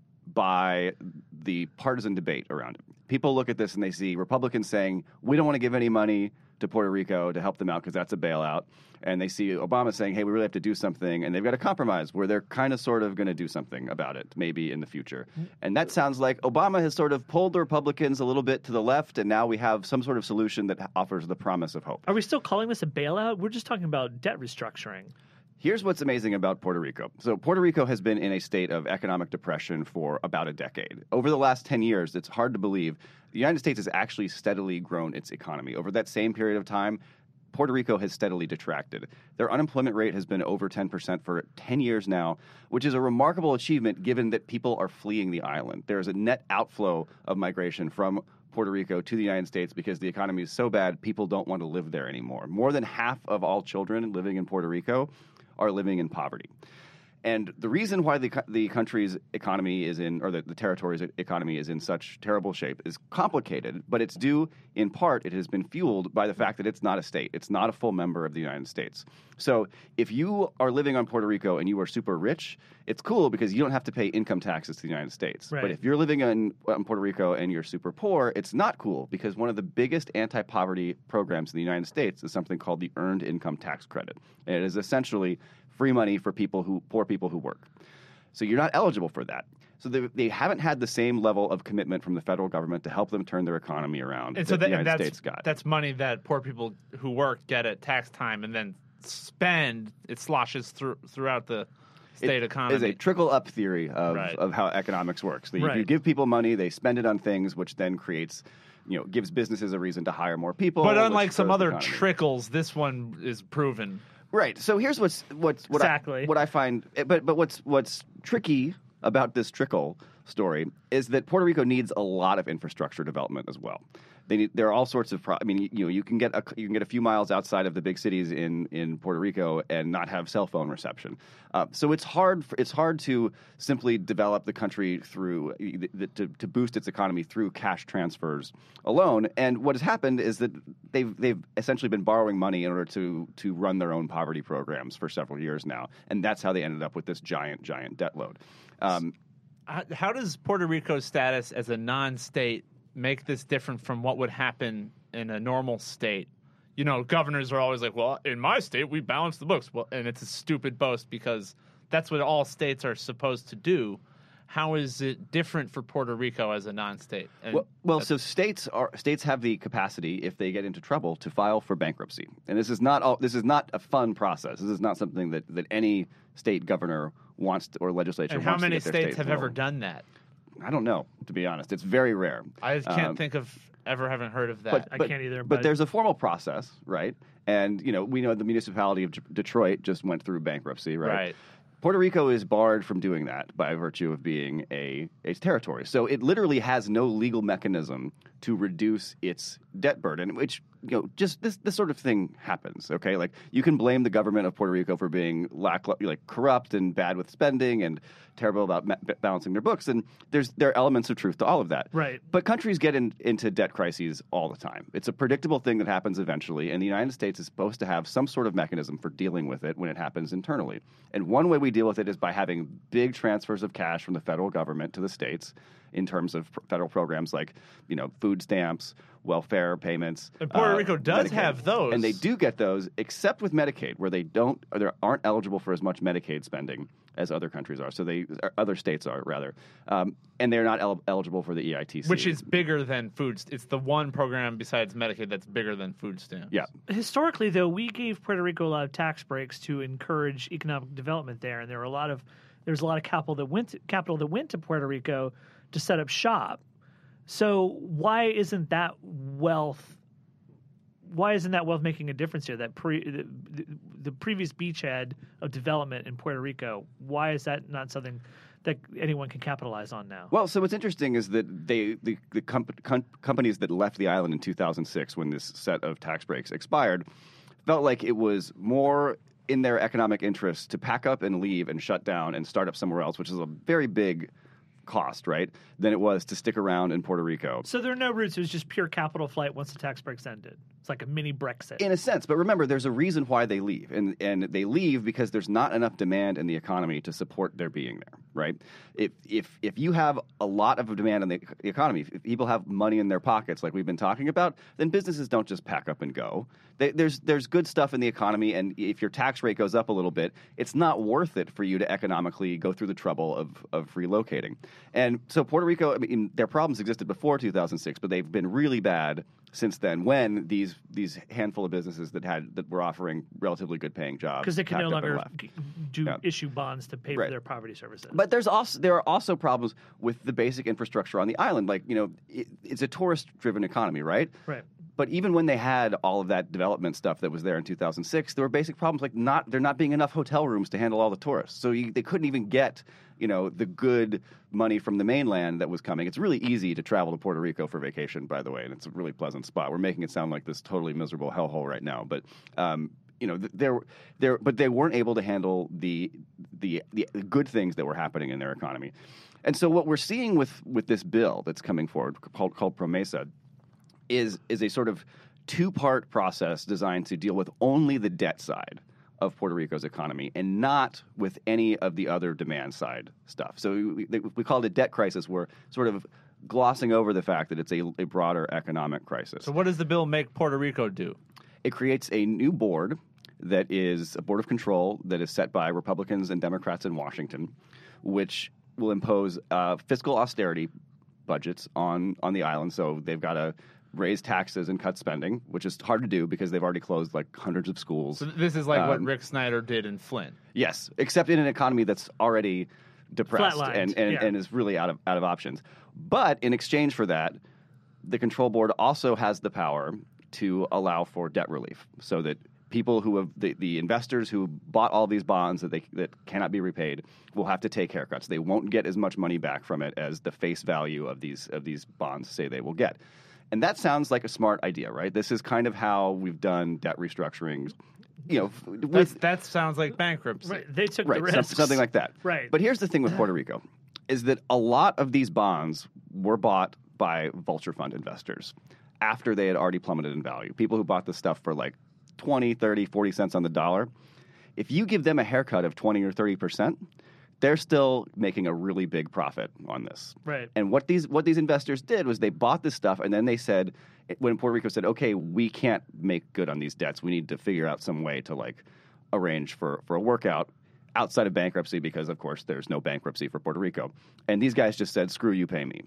by the partisan debate around it. People look at this and they see Republicans saying, we don't want to give any money to Puerto Rico to help them out because that's a bailout. And they see Obama saying, hey, we really have to do something. And they've got a compromise where they're kind of sort of going to do something about it, maybe in the future. And that sounds like Obama has sort of pulled the Republicans a little bit to the left. And now we have some sort of solution that offers the promise of hope. Are we still calling this a bailout? We're just talking about debt restructuring. Here's what's amazing about Puerto Rico. So Puerto Rico has been in a state of economic depression for about a decade. Over the last ten years, it's hard to believe, the United States has actually steadily grown its economy. Over that same period of time, Puerto Rico has steadily detracted. Their unemployment rate has been over ten percent for ten years now, which is a remarkable achievement given that people are fleeing the island. There is a net outflow of migration from Puerto Rico to the United States because the economy is so bad, people don't want to live there anymore. More than half of all children living in Puerto Rico are living in poverty. And the reason why the the country's economy is in, or the, the territory's economy is in such terrible shape is complicated, but it's due, in part, it has been fueled by the fact that it's not a state. It's not a full member of the United States. So if you are living on Puerto Rico and you are super rich, it's cool because you don't have to pay income taxes to the United States. Right. But if you're living in, in Puerto Rico and you're super poor, it's not cool because one of the biggest anti-poverty programs in the United States is something called the Earned Income Tax Credit. And it is essentially free money for people who poor people who work. So you're not eligible for that. So they, they haven't had the same level of commitment from the federal government to help them turn their economy around And that so the that, United that's, States got. that's money that poor people who work get at tax time and then spend. It sloshes through throughout the state It economy. is a trickle-up theory of, Right. of how economics works. That If you Right. give people money, they spend it on things, which then creates, you know, gives businesses a reason to hire more people. but which unlike some grows the other economy. trickles, this one is proven. Right. So here's what's what's what Exactly. I, what I find, but but what's what's tricky about this trickle story is that Puerto Rico needs a lot of infrastructure development as well. They need, there are all sorts of. Pro, I mean, you, you know, you can get a, you can get a few miles outside of the big cities in, in Puerto Rico and not have cell phone reception. Uh, so it's hard. For, it's hard to simply develop the country through the, to to boost its economy through cash transfers alone. And what has happened is that they've they've essentially been borrowing money in order to to run their own poverty programs for several years now, and that's how they ended up with this giant giant debt load. Um, How, how does Puerto Rico's status as a non-state make this different from what would happen in a normal state? You know, governors are always like, well, in my state, we balance the books. Well, and it's a stupid boast because that's what all states are supposed to do. How is it different for Puerto Rico as a non-state? And Well, well that's- so states are states have the capacity, if they get into trouble, to file for bankruptcy. And this is not all, this is not a fun process. This is not something that, that any state governor wants to, or legislature and wants how many to get their states state have ever rolled. done that? I don't know, to be honest. It's very rare. I can't Um, think of ever having heard of that. But, I but- can't either, But, but- there's a formal process, right? And you know, we know the municipality of D- Detroit just went through bankruptcy, right? Right. Puerto Rico is barred from doing that by virtue of being a, a territory. So it literally has no legal mechanism to reduce its debt burden, which, you know, just this this sort of thing happens. Okay, like you can blame the government of Puerto Rico for being lack like corrupt and bad with spending and terrible about ma- balancing their books, and there's there are elements of truth to all of that. Right. But countries get in, into debt crises all the time. It's a predictable thing that happens eventually, and the United States is supposed to have some sort of mechanism for dealing with it when it happens internally. And one way we deal with it is by having big transfers of cash from the federal government to the states in terms of pr- federal programs like, you know, food stamps, welfare payments. And Puerto uh, Rico does Medicaid. have those. And they do get those, except with Medicaid, where they don't, or they aren't eligible for as much Medicaid spending as other countries are. So they, or other states are, rather. Um, and they're not el- eligible for the E I T C. Which is bigger than food. It's the one program besides Medicaid that's bigger than food stamps. Yeah. Historically, though, we gave Puerto Rico a lot of tax breaks to encourage economic development there, and there were a lot of there's a lot of capital that went to, capital that went to Puerto Rico to set up shop. So why isn't that wealth? Why isn't that wealth making a difference here? That pre the, the, the previous beachhead of development in Puerto Rico. Why is that not something that anyone can capitalize on now? Well, so what's interesting is that they the, the comp- com- companies that left the island in two thousand six, when this set of tax breaks expired, felt like it was more in their economic interest to pack up and leave and shut down and start up somewhere else, which is a very big cost, right, than it was to stick around in Puerto Rico. So there are no roots. It was just pure capital flight once the tax breaks ended. It's like a mini Brexit. In a sense, but remember, there's a reason why they leave, and and they leave because there's not enough demand in the economy to support their being there, right? If if if you have a lot of demand in the economy, if people have money in their pockets, like we've been talking about, then businesses don't just pack up and go. They, there's there's good stuff in the economy, and if your tax rate goes up a little bit, it's not worth it for you to economically go through the trouble of of relocating. And so Puerto Rico, I mean, their problems existed before two thousand six, but they've been really bad since then, when these these handful of businesses that had that were offering relatively good paying jobs because they can no packed up and longer left. g- do Yeah. issue bonds to pay Right. for their poverty services. But there's also there are also problems with the basic infrastructure on the island. Like, you know, it, it's a tourist driven economy, right? right. But even when they had all of that development stuff that was there in two thousand six, there were basic problems like not there not being enough hotel rooms to handle all the tourists. So you, they couldn't even get, you know, the good money from the mainland that was coming. It's really easy to travel to Puerto Rico for vacation, by the way, and it's a really pleasant spot. We're making it sound like this totally miserable hellhole right now, but um, you know, there, there, but they weren't able to handle the, the the good things that were happening in their economy. And so what we're seeing with with this bill that's coming forward called called Promesa is is a sort of two-part process designed to deal with only the debt side of Puerto Rico's economy and not with any of the other demand side stuff. So we, we call it a debt crisis. We're sort of glossing over the fact that it's a, a broader economic crisis. So what does the bill make Puerto Rico do? It creates a new board that is a board of control that is set by Republicans and Democrats in Washington, which will impose uh, fiscal austerity budgets on, on the island. So they've got to raise taxes and cut spending, which is hard to do because they've already closed like hundreds of schools. So this is like what Um, Rick Snyder did in Flint. Yes, except in an economy that's already depressed Flatlined, and, and, yeah. and is really out of out of options. But in exchange for that, the control board also has the power to allow for debt relief, so that people who have the, the investors who bought all these bonds that they that cannot be repaid will have to take haircuts. They won't get as much money back from it as the face value of these of these bonds say they will get. And that sounds like a smart idea, right? This is kind of how we've done debt restructurings, you know, That's, with that sounds like bankruptcy. Right. They took right, the some- risks. something like that. Right. But here's the thing with Puerto Rico, is that a lot of these bonds were bought by vulture fund investors after they had already plummeted in value. People who bought this stuff for like twenty, thirty, forty cents on the dollar. If you give them a haircut of twenty or thirty percent, they're still making a really big profit on this. Right. And what these what these investors did was they bought this stuff, and then they said, when Puerto Rico said, okay, we can't make good on these debts, we need to figure out some way to like arrange for, for a workout outside of bankruptcy, because of course there's no bankruptcy for Puerto Rico. And these guys just said, screw you, pay me.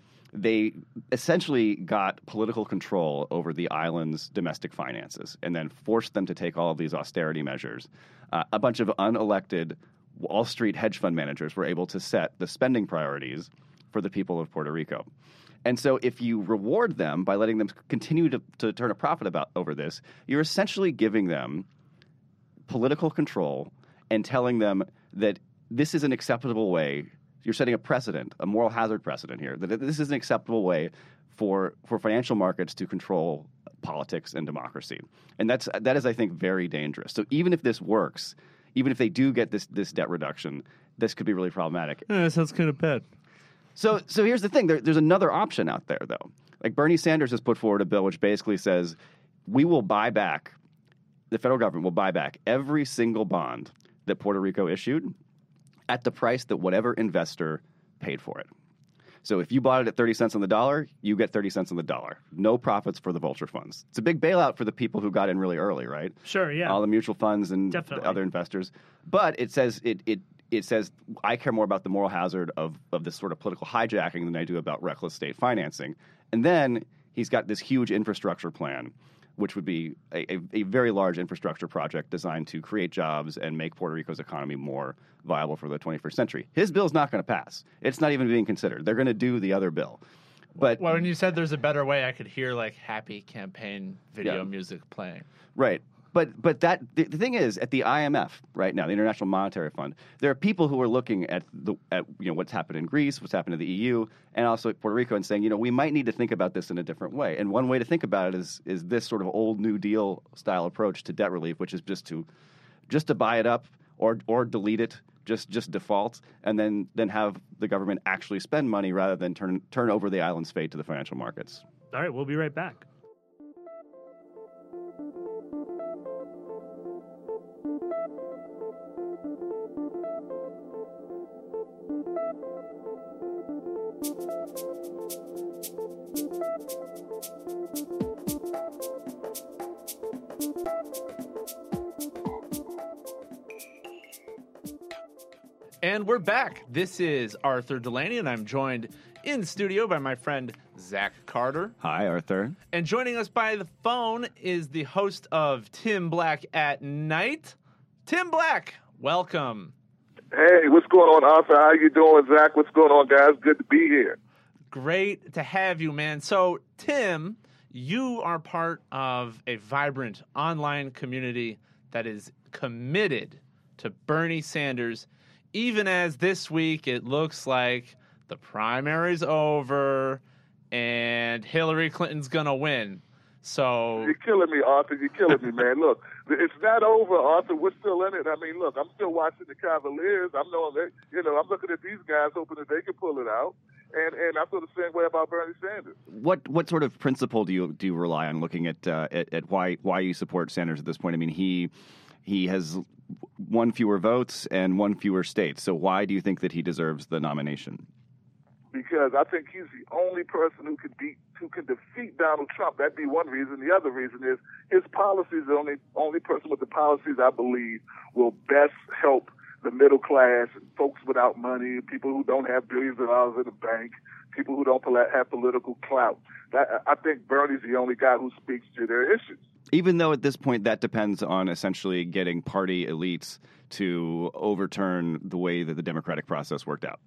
They essentially got political control over the island's domestic finances and then forced them to take all of these austerity measures. Uh, a bunch of unelected Wall Street hedge fund managers were able to set the spending priorities for the people of Puerto Rico. And so if you reward them by letting them continue to, to turn a profit about over this, you're essentially giving them political control and telling them that this is an acceptable way you're setting a precedent, a moral hazard precedent here, that this is an acceptable way for for financial markets to control politics and democracy. And that's that is, I think, very dangerous. So even if this works, even if they do get this this debt reduction, this could be really problematic. Yeah, that sounds kind of bad. So so here's the thing. There, there's another option out there, though. Like Bernie Sanders has put forward a bill which basically says we will buy back, the federal government will buy back every single bond that Puerto Rico issued at the price that whatever investor paid for it. So if you bought it at thirty cents on the dollar, you get thirty cents on the dollar. No profits for the vulture funds. It's a big bailout for the people who got in really early, right? Sure, yeah. All the mutual funds and Definitely. the other investors. But it says it it it says I care more about the moral hazard of of this sort of political hijacking than I do about reckless state financing. And then he's got this huge infrastructure plan, which would be a, a, a very large infrastructure project designed to create jobs and make Puerto Rico's economy more viable for the twenty-first century. His bill's not going to pass. It's not even being considered. They're going to do the other bill. But Well, when you said there's a better way, I could hear like happy campaign video Yeah. music playing. right. But but that the, the thing is, at the I M F right now, the International Monetary Fund, there are people who are looking at the at you know what's happened in Greece, what's happened to the E U, and also at Puerto Rico, and saying, you know, we might need to think about this in a different way. And one way to think about it is is this sort of old New Deal style approach to debt relief, which is just to just to buy it up or or delete it, just just default, and then then have the government actually spend money rather than turn turn over the island's fate to the financial markets. All right, we'll be right back. And we're back. This is Arthur Delaney, and I'm joined in studio by my friend Zach Carter. Hi, Arthur. And joining us by the phone is the host of Tim Black at Night. Tim Black, welcome. Hey, what's going on, Arthur? How you doing, Zach? What's going on, guys? Good to be here. Great to have you, man. So, Tim, you are part of a vibrant online community that is committed to Bernie Sanders, even as this week it looks like the primary's over and Hillary Clinton's going to win. So You're killing me, Arthur. You're killing me, man. Look, it's not over, Arthur. We're still in it. I mean, look, I'm still watching the Cavaliers. I'm knowing that, you know, I'm looking at these guys hoping that they can pull it out. And and I feel the same way about Bernie Sanders. What what sort of principle do you do you rely on looking at uh, at, at why why you support Sanders at this point? I mean, he he has one fewer votes and one fewer states. So why do you think that he deserves the nomination? Because I think he's the only person who could beat, who can defeat Donald Trump. That'd be one reason. The other reason is his policies. The only only person with the policies I believe will best help the middle class, folks without money, people who don't have billions of dollars in the bank, people who don't have political clout. That, I think Bernie's the only guy who speaks to their issues. Even though at this point that depends on essentially getting party elites to overturn the way that the democratic process worked out.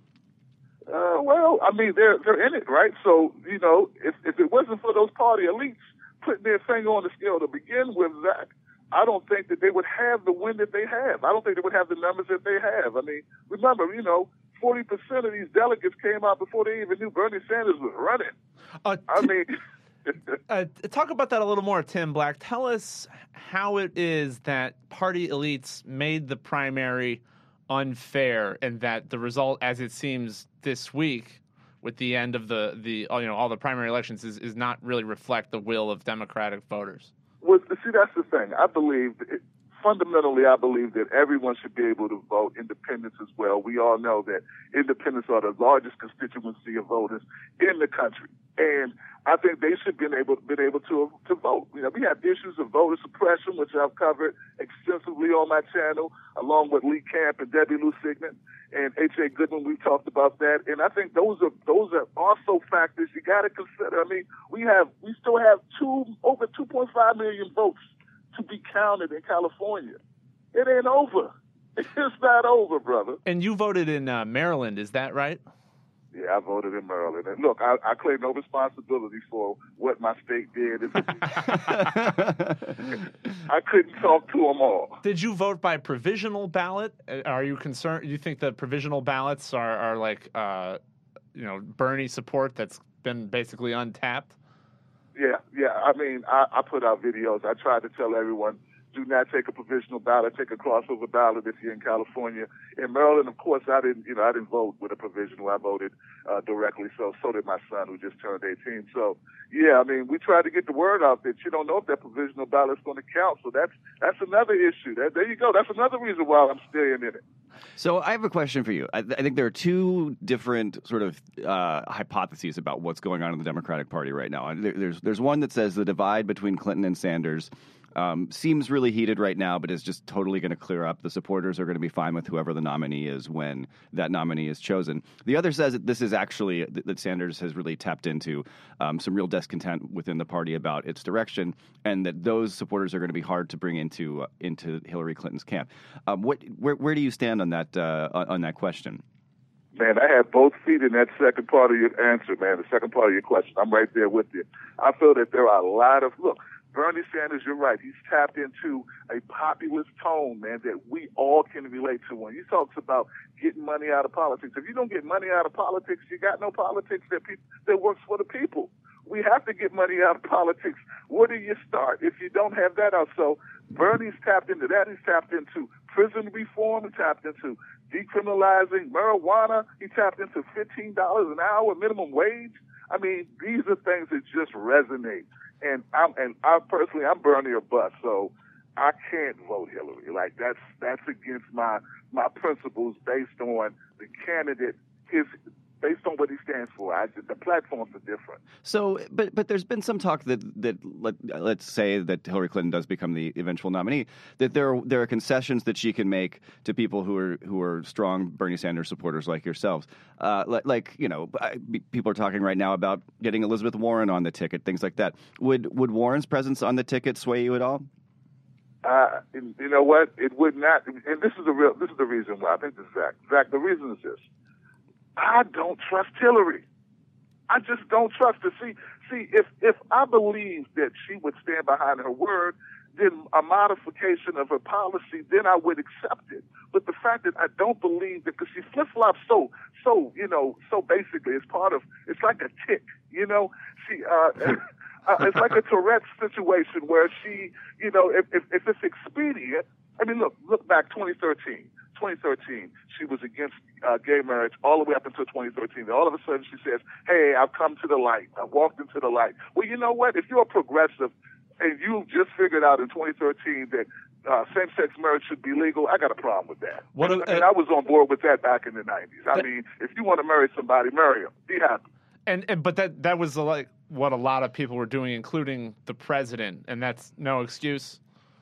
Uh, well, I mean, they're they're in it, right? So, you know, if if it wasn't for those party elites putting their finger on the scale to begin with, Zach, I don't think that they would have the win that they have. I don't think they would have the numbers that they have. I mean, remember, you know, forty percent of these delegates came out before they even knew Bernie Sanders was running. Uh, I mean... uh, talk about that a little more, Tim Black. Tell us how it is that party elites made the primary unfair, and that the result, as it seems this week, with the end of the the you know all the primary elections, is, is not really reflect the will of Democratic voters. Well, see, that's the thing. I believe, it, fundamentally, I believe that everyone should be able to vote, independents as well. We all know that independents are the largest constituency of voters in the country. And I think they should have been able, been able to to vote. You know, we have issues of voter suppression, which I've covered extensively on my channel, along with Lee Camp and Debbie Lou Signan and H A Goodman. We've talked about that, and I think those are those are also factors you got to consider. I mean, we have we still have two over two point five million votes to be counted in California. It ain't over. It's not over, brother. And you voted in uh, Maryland, is that right? Yeah, I voted in Maryland. And look, I, I claim no responsibility for what my state did. I couldn't talk to them all. Did you vote by provisional ballot? Are you concerned? You think that provisional ballots are, are like, uh, you know, Bernie support that's been basically untapped? Yeah, yeah. I mean, I, I put out videos. I tried to tell everyone, do not take a provisional ballot, take a crossover ballot if you're in California. In Maryland, of course, I didn't, you know, I didn't vote with a provisional. I voted uh, directly. So, so did my son, who just turned eighteen. So, yeah, I mean, we tried to get the word out that you don't know if that provisional ballot's going to count. So that's that's another issue. That, there you go. That's another reason why I'm staying in it. So I have a question for you. I, I think there are two different sort of uh, hypotheses about what's going on in the Democratic Party right now. There, there's there's one that says the divide between Clinton and Sanders um, seems really heated right now, but is just totally going to clear up. The supporters are going to be fine with whoever the nominee is when that nominee is chosen. The other says that this is actually that Sanders has really tapped into um, some real discontent within the party about its direction, and that those supporters are going to be hard to bring into uh, into Hillary Clinton's camp. Um, what where where do you stand on that uh, on that question? Man, I have both feet in that second part of your answer, man, the second part of your question. I'm right there with you. I feel that there are a lot of, look, Bernie Sanders, you're right. He's tapped into a populist tone, man, that we all can relate to. When he talks about getting money out of politics, if you don't get money out of politics, you got no politics that people, that works for the people. We have to get money out of politics. Where do you start if you don't have that out? So Bernie's tapped into that. He's tapped into prison reform. He tapped into decriminalizing marijuana. He tapped into fifteen dollars an hour minimum wage. I mean, these are things that just resonate. And I'm, and I personally, I'm Bernie or bust, so I can't vote Hillary. Like that's that's against my my principles based on the candidate, his based on what he stands for. I, the platforms are different. So, but but there's been some talk that that let, let's say that Hillary Clinton does become the eventual nominee, that there are, there are concessions that she can make to people who are who are strong Bernie Sanders supporters like yourselves. Uh, like, like you know, people are talking right now about getting Elizabeth Warren on the ticket, things like that. Would would Warren's presence on the ticket sway you at all? Uh, you know what? It would not. And this is the real. This is the reason why. I think this is Zach. Zach, the reason is this. I don't trust Hillary. I just don't trust her. See, see, if if I believed that she would stand behind her word, then a modification of her policy, then I would accept it. But the fact that I don't believe that, because she flip flops so, so, you know, so basically, it's part of. It's like a tick, you know. She, uh, uh, it's like a Tourette situation where she, you know, if if, if it's expedient. I mean, look, look back, twenty thirteen. twenty thirteen, she was against uh, gay marriage all the way up until twenty thirteen. And all of a sudden she says, hey, I've come to the light. I've walked into the light. Well, you know what? If you're a progressive and you just figured out in twenty thirteen that uh, same-sex marriage should be legal, I got a problem with that. What, uh, I mean, I was on board with that back in the nineties. I that, mean, if you want to marry somebody, marry them. Be happy. And, and but that, that was like what a lot of people were doing, including the president, and that's no excuse?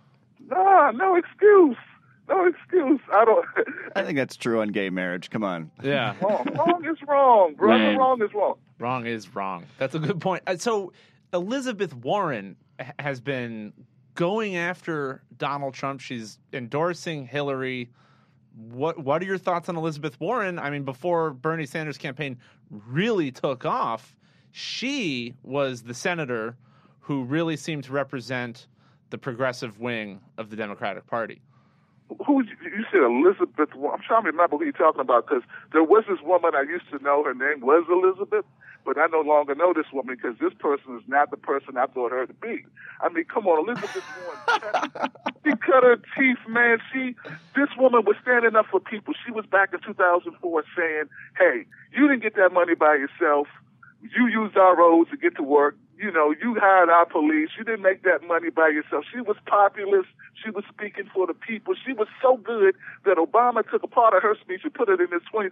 No, no excuse. No excuse. I don't. I think that's true on gay marriage. Come on. Yeah. wrong. Wrong is wrong, brother. Man. Wrong is wrong. Wrong is wrong. That's a good point. So Elizabeth Warren has been going after Donald Trump. She's endorsing Hillary. What What are your thoughts on Elizabeth Warren? I mean, before Bernie Sanders' campaign really took off, she was the senator who really seemed to represent the progressive wing of the Democratic Party. Who you said Elizabeth? I'm trying to remember who you're talking about, because there was this woman I used to know. Her name was Elizabeth, but I no longer know this woman because this person is not the person I thought her to be. I mean, come on, Elizabeth Warren. She cut her teeth, man. She, this woman was standing up for people. She was back in two thousand four saying, "Hey, you didn't get that money by yourself. You used our roads to get to work. You know, you hired our police. You didn't make that money by yourself." She was populist. She was speaking for the people. She was so good that Obama took a part of her speech and put it in his twenty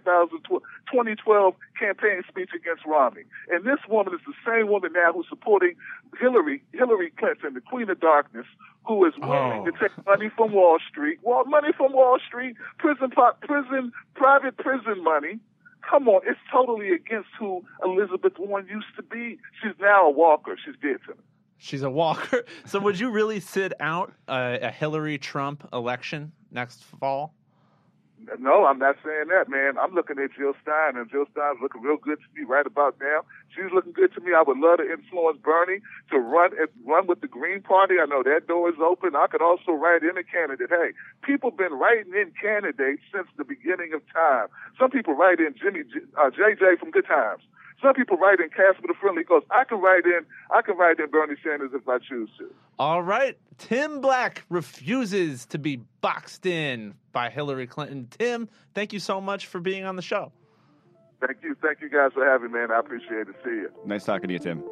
twelve campaign speech against Romney. And this woman is the same woman now who's supporting Hillary, Hillary Clinton, the Queen of Darkness, who is willing oh. to take money from Wall Street, well, money from Wall Street, prison, prison, private prison money. Come on, it's totally against who Elizabeth Warren used to be. She's now a walker. She's dead to me. She's a walker. So would you really sit out uh, a Hillary Trump election next fall? No, I'm not saying that, man. I'm looking at Jill Stein, and Jill Stein's looking real good to me right about now. She's looking good to me. I would love to influence Bernie to run run with the Green Party. I know that door is open. I could also write in a candidate. Hey, people been writing in candidates since the beginning of time. Some people write in Jimmy uh, J J from Good Times. Some people write in Casper the Friendly Ghost. I can write in I can write in Bernie Sanders if I choose to. All right. Tim Black refuses to be boxed in by Hillary Clinton. Tim, thank you so much for being on the show. Thank you. Thank you guys for having me, man. I appreciate it. See you. Nice talking to you, Tim.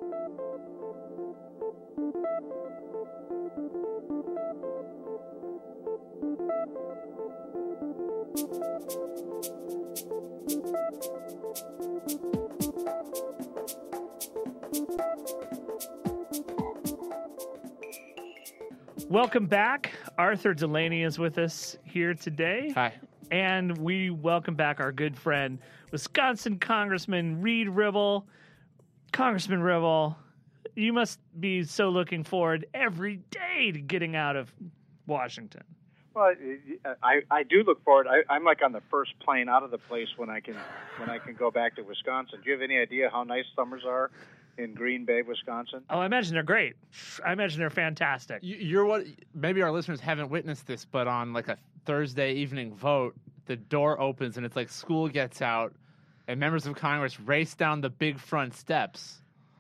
Welcome back. Arthur Delaney is with us here today. Hi. And we welcome back our good friend, Wisconsin Congressman Reed Ribble. Congressman Ribble, you must be so looking forward every day to getting out of Washington. Well, I, I do look forward. I, I'm like on the first plane out of the place when I can when I can go back to Wisconsin. Do you have any idea how nice summers are in Green Bay, Wisconsin? Oh, I imagine they're great. I imagine they're fantastic. You- You're what? Maybe our listeners haven't witnessed this, but on like a Thursday evening vote, the door opens and it's like school gets out, and members of Congress race down the big front steps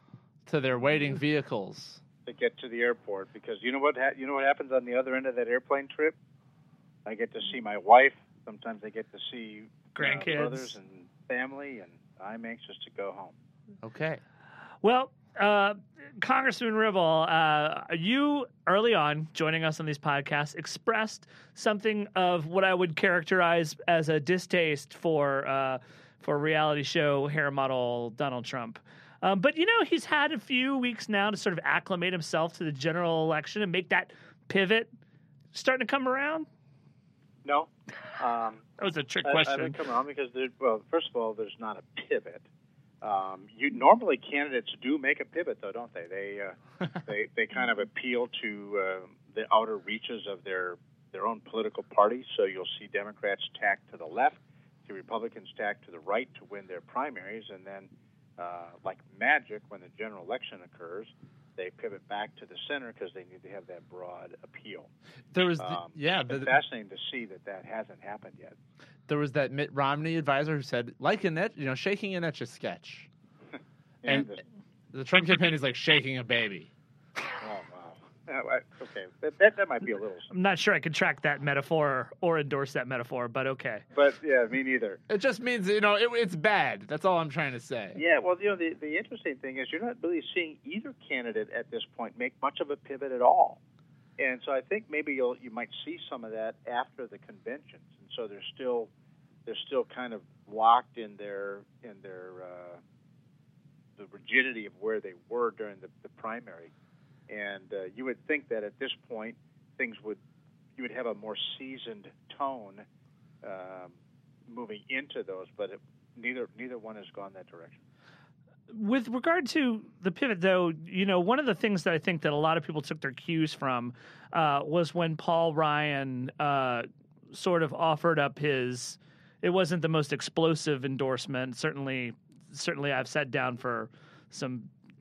to their waiting vehicles To get to the airport, because you know what ha- you know what happens on the other end of that airplane trip? I get to see my wife. Sometimes I get to see Grandkids. uh, brothers and family, and I'm anxious to go home. Okay. Well, uh, Congressman Ribble, uh, you early on joining us on these podcasts expressed something of what I would characterize as a distaste for uh, for reality show hair model Donald Trump. Um, but, you know, he's had a few weeks now to sort of acclimate himself to the general election and make that pivot starting to come around. No, um, That was a trick I, I question. haven't come around because, there, well, first of all, there's not a pivot. Um, you normally candidates do make a pivot, though, don't they? They uh, they they kind of appeal to uh, the outer reaches of their their own political party. So you'll see Democrats tack to the left, see Republicans tack to the right to win their primaries, and then, uh, like magic, when the general election occurs, they pivot back to the center because they need to have that broad appeal. There was, the, Um, yeah, it's the, been fascinating to see that that hasn't happened yet. there was that Mitt Romney advisor who said, like an etch, you know, shaking an etch a sketch. And, And the Trump campaign is like shaking a baby. oh wow, Uh, I- okay, that, that that might be a little, I'm not sure I could track that metaphor or endorse that metaphor, but okay. but yeah, me neither. It just means, you know, it, it's bad. That's all I'm trying to say. Yeah, well, you know, the, the interesting thing is you're not really seeing either candidate at this point make much of a pivot at all. And so I think maybe you'll you might see some of that after the conventions. And so they're still they're still kind of locked in their in their uh, the rigidity of where they were during the, the primary. And uh, you would think that at this point things would you would have a more seasoned tone um, moving into those, but it, neither neither one has gone that direction. With regard to the pivot, though, you know, one of the things that I think that a lot of people took their cues from uh, was when Paul Ryan uh, sort of offered up his. It wasn't the most explosive endorsement. Certainly, certainly, I've sat down for some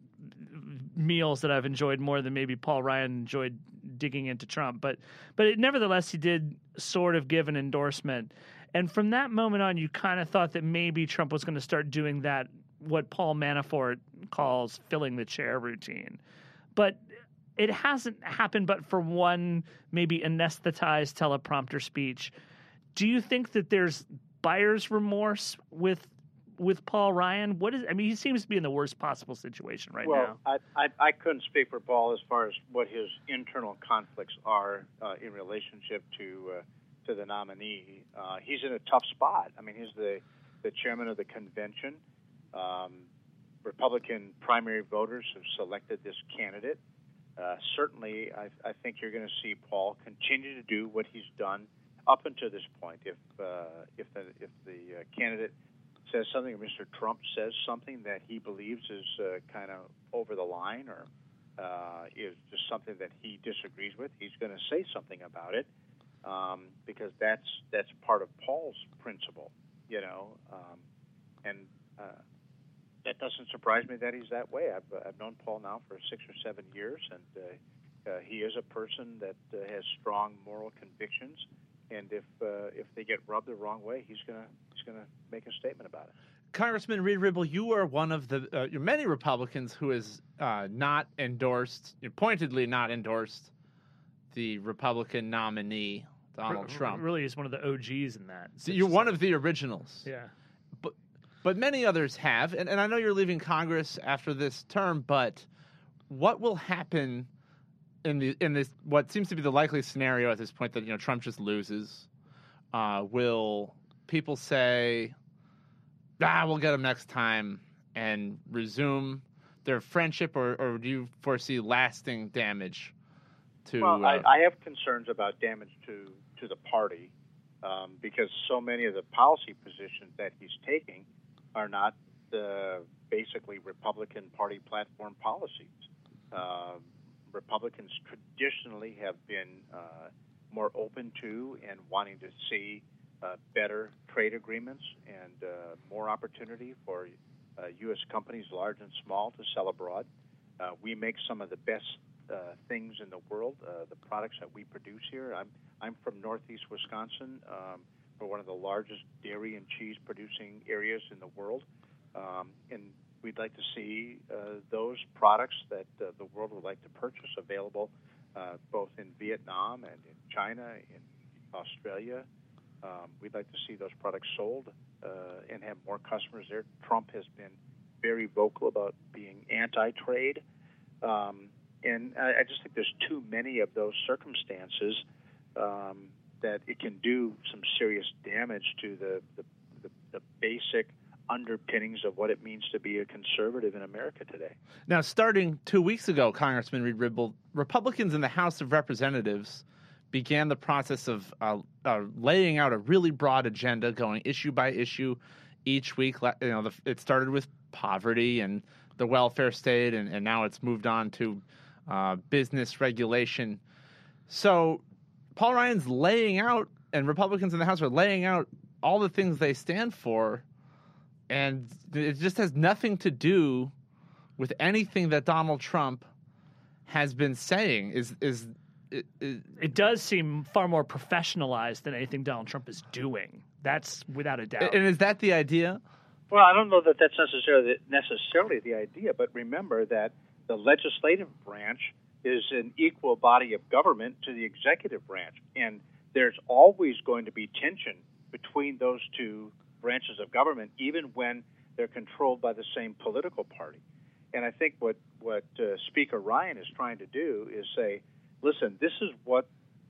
meals that I've enjoyed more than maybe Paul Ryan enjoyed digging into Trump. But, but it, nevertheless, he did sort of give an endorsement. And from that moment on, you kind of thought that maybe Trump was going to start doing that, what Paul Manafort calls filling the chair routine. But it hasn't happened but for one maybe anesthetized teleprompter speech. Do you think that there's buyer's remorse with with Paul Ryan? What is I mean, he seems to be in the worst possible situation right well, now. I, I I couldn't speak for Paul as far as what his internal conflicts are uh, in relationship to uh, to the nominee. Uh, he's in a tough spot. I mean, he's the the chairman of the convention. Um, Republican primary voters have selected this candidate. Uh, certainly, I, I think you're going to see Paul continue to do what he's done up until this point. If uh, if the if the uh, candidate says something, or Mister Trump says something that he believes is uh, kind of over the line, or uh, is just something that he disagrees with, he's going to say something about it. um, because that's that's part of Paul's principle, you know, um, and uh, that doesn't surprise me that he's that way. I've, I've known Paul now for six or seven years, and uh, uh, he is a person that uh, has strong moral convictions. And if uh, if they get rubbed the wrong way, he's gonna he's gonna make a statement about it. Congressman Reed Ribble, you are one of the uh, many Republicans who has uh, not endorsed, pointedly not endorsed, the Republican nominee Donald R- Trump. Really, is one of the O Gs in that. So you're one of the originals. Yeah. But but many others have, and, and I know you're leaving Congress after this term. But what will happen in the in this what seems to be the likely scenario at this point that you know Trump just loses? Uh, will people say, "Ah, we'll get him next time," and resume their friendship, or, or do you foresee lasting damage to? Well, uh, I, I have concerns about damage to to the party um, because so many of the policy positions that he's taking are not the basically Republican Party platform policies. Uh, Republicans traditionally have been uh, more open to and wanting to see uh, better trade agreements and uh, more opportunity for uh, U S companies, large and small, to sell abroad. Uh, we make some of the best uh, things in the world, uh, the products that we produce here. I'm I'm from Northeast Wisconsin. Um, we're one of the largest dairy and cheese producing areas in the world, um, and we'd like to see uh, those products that uh, the world would like to purchase available uh, both in Vietnam and in China, in Australia. Um, we'd like to see those products sold uh, and have more customers there. Trump has been very vocal about being anti-trade, um, and I, I just think there's too many of those circumstances um, that it can do some serious damage to the, the, the, the basic underpinnings of what it means to be a conservative in America today. Now, starting two weeks ago, Congressman Reed Ribble, Republicans in the House of Representatives began the process of uh, uh, laying out a really broad agenda, going issue by issue each week. You know, the, it started with poverty and the welfare state, and, and now it's moved on to uh, business regulation. So Paul Ryan's laying out, and Republicans in the House are laying out all the things they stand for, and it just has nothing to do with anything that Donald Trump has been saying. Is is it, it, It does seem far more professionalized than anything Donald Trump is doing. That's without a doubt. and is that the idea? Well, I don't know that that's necessarily necessarily the idea, but remember that the legislative branch is an equal body of government to the executive branch, and there's always going to be tension between those two branches of government, even when they're controlled by the same political party. And I think what what uh, Speaker Ryan is trying to do is say, listen, this is what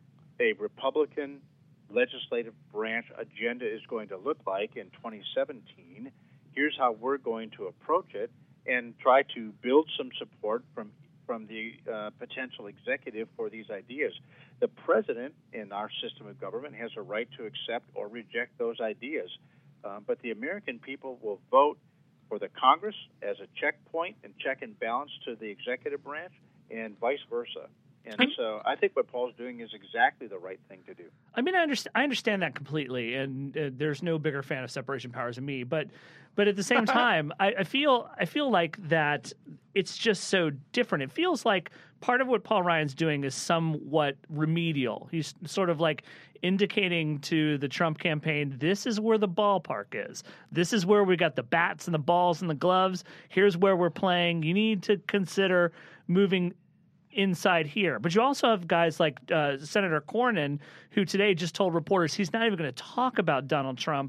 a Republican legislative branch agenda is going to look like in twenty seventeen. Here's how we're going to approach it, and try to build some support from from the uh, potential executive for these ideas. The president in our system of government has a right to accept or reject those ideas, uh, but the American people will vote for the Congress as a checkpoint and check and balance to the executive branch, and vice versa. And so I think what Paul's doing is exactly the right thing to do. I mean, I understand. I understand that completely, and uh, there's no bigger fan of separation of powers than me. But, but at the same time, I, I feel I feel like that it's just so different. It feels like part of what Paul Ryan's doing is somewhat remedial. He's sort of like indicating to the Trump campaign, this is where the ballpark is. This is where we got the bats and the balls and the gloves. Here's where we're playing. You need to consider moving inside here. But you also have guys like uh, Senator Cornyn, who today just told reporters he's not even going to talk about Donald Trump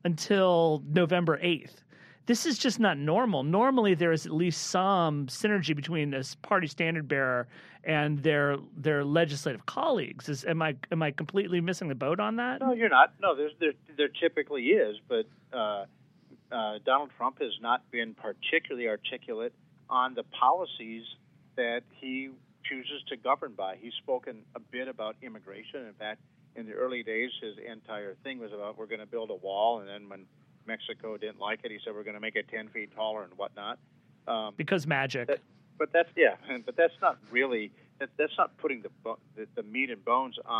until November eighth. This is just not normal. Normally, there is at least some synergy between this party standard bearer and their their legislative colleagues. Is, am I am I completely missing the boat on that? No, you're not. No, there's, there there typically is, but uh, uh, Donald Trump has not been particularly articulate on the policies that he chooses to govern by. He's spoken a bit about immigration. In fact, in the early days, his entire thing was about we're going to build a wall, and then when Mexico didn't like it, he said we're going to make it ten feet taller and whatnot. Um, because magic. That, but that's yeah, but that's not really that, that's not putting the, the the meat and bones on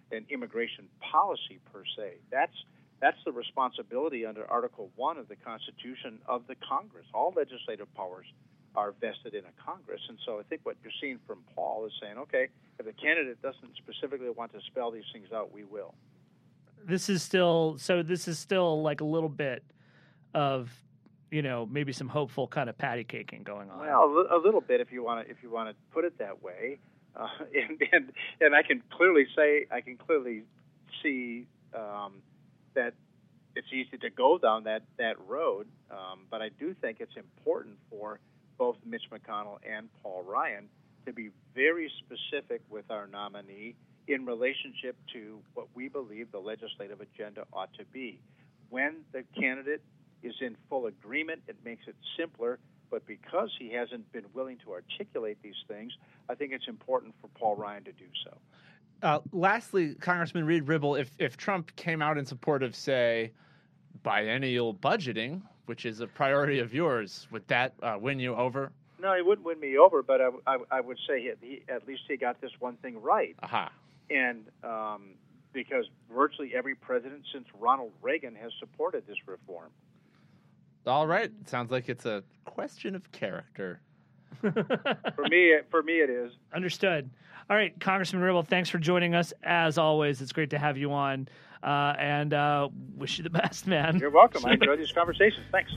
an immigration policy per se. That's that's the responsibility under Article One of the Constitution of the Congress. All legislative powers are vested in a Congress, and so I think what you're seeing from Paul is saying, okay, if the candidate doesn't specifically want to spell these things out, we will. This is still so. This is still like a little bit of, you know, maybe some hopeful kind of patty caking going on. Well, a little bit, if you want to, if you want to put it that way, uh, and, and and I can clearly say, I can clearly see um, that it's easy to go down that that road. Um, but I do think it's important for both Mitch McConnell and Paul Ryan to be very specific with our nominee in relationship to what we believe the legislative agenda ought to be. When the candidate is in full agreement, it makes it simpler, but because he hasn't been willing to articulate these things, I think it's important for Paul Ryan to do so. Uh, lastly, Congressman Reed Ribble, if, if Trump came out in support of, say, biennial budgeting, which is a priority of yours, would that uh, win you over? No, he wouldn't win me over, but I, I, I would say he, he, at least he got this one thing right. Aha. And um, because virtually every president since Ronald Reagan has supported this reform. All right. Sounds like it's a question of character. For me, for me, it is. Understood. All right, Congressman Ribble, thanks for joining us. As always, it's great to have you on, uh, and uh, wish you the best, man. You're welcome. I enjoyed these conversations. Thanks.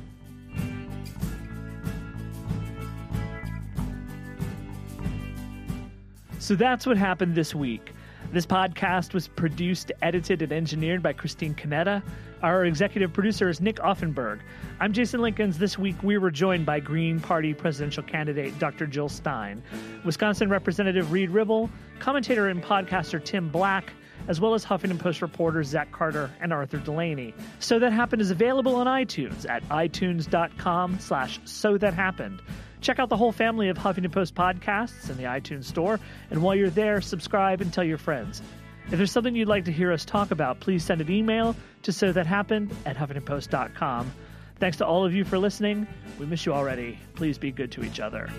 So that's what happened this week. This podcast was produced, edited, and engineered by Christine Canetta. Our executive producer is Nick Offenberg. I'm Jason Linkins. This week, we were joined by Green Party presidential candidate Doctor Jill Stein, Wisconsin Representative Reed Ribble, commentator and podcaster Tim Black, as well as Huffington Post reporters Zach Carter and Arthur Delaney. So That Happened is available on iTunes at itunes.com slash so that happened. Check out the whole family of Huffington Post podcasts in the iTunes store, and while you're there, subscribe and tell your friends. If there's something you'd like to hear us talk about, please send an email to so that happened at huffington post dot com. Thanks to all of you for listening. We miss you already. Please be good to each other.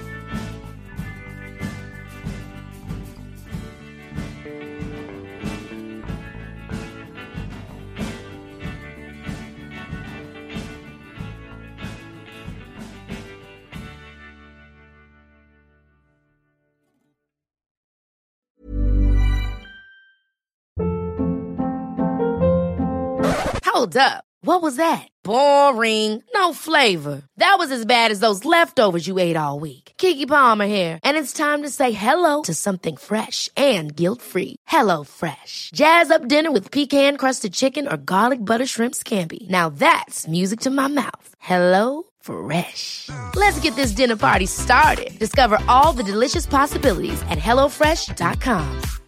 Hold up. What was that? Boring. No flavor. That was as bad as those leftovers you ate all week. Keke Palmer here, and it's time to say hello to something fresh and guilt-free. Hello Fresh. Jazz up dinner with pecan-crusted chicken or garlic butter shrimp scampi. Now that's music to my mouth. Hello Fresh. Let's get this dinner party started. Discover all the delicious possibilities at hello fresh dot com.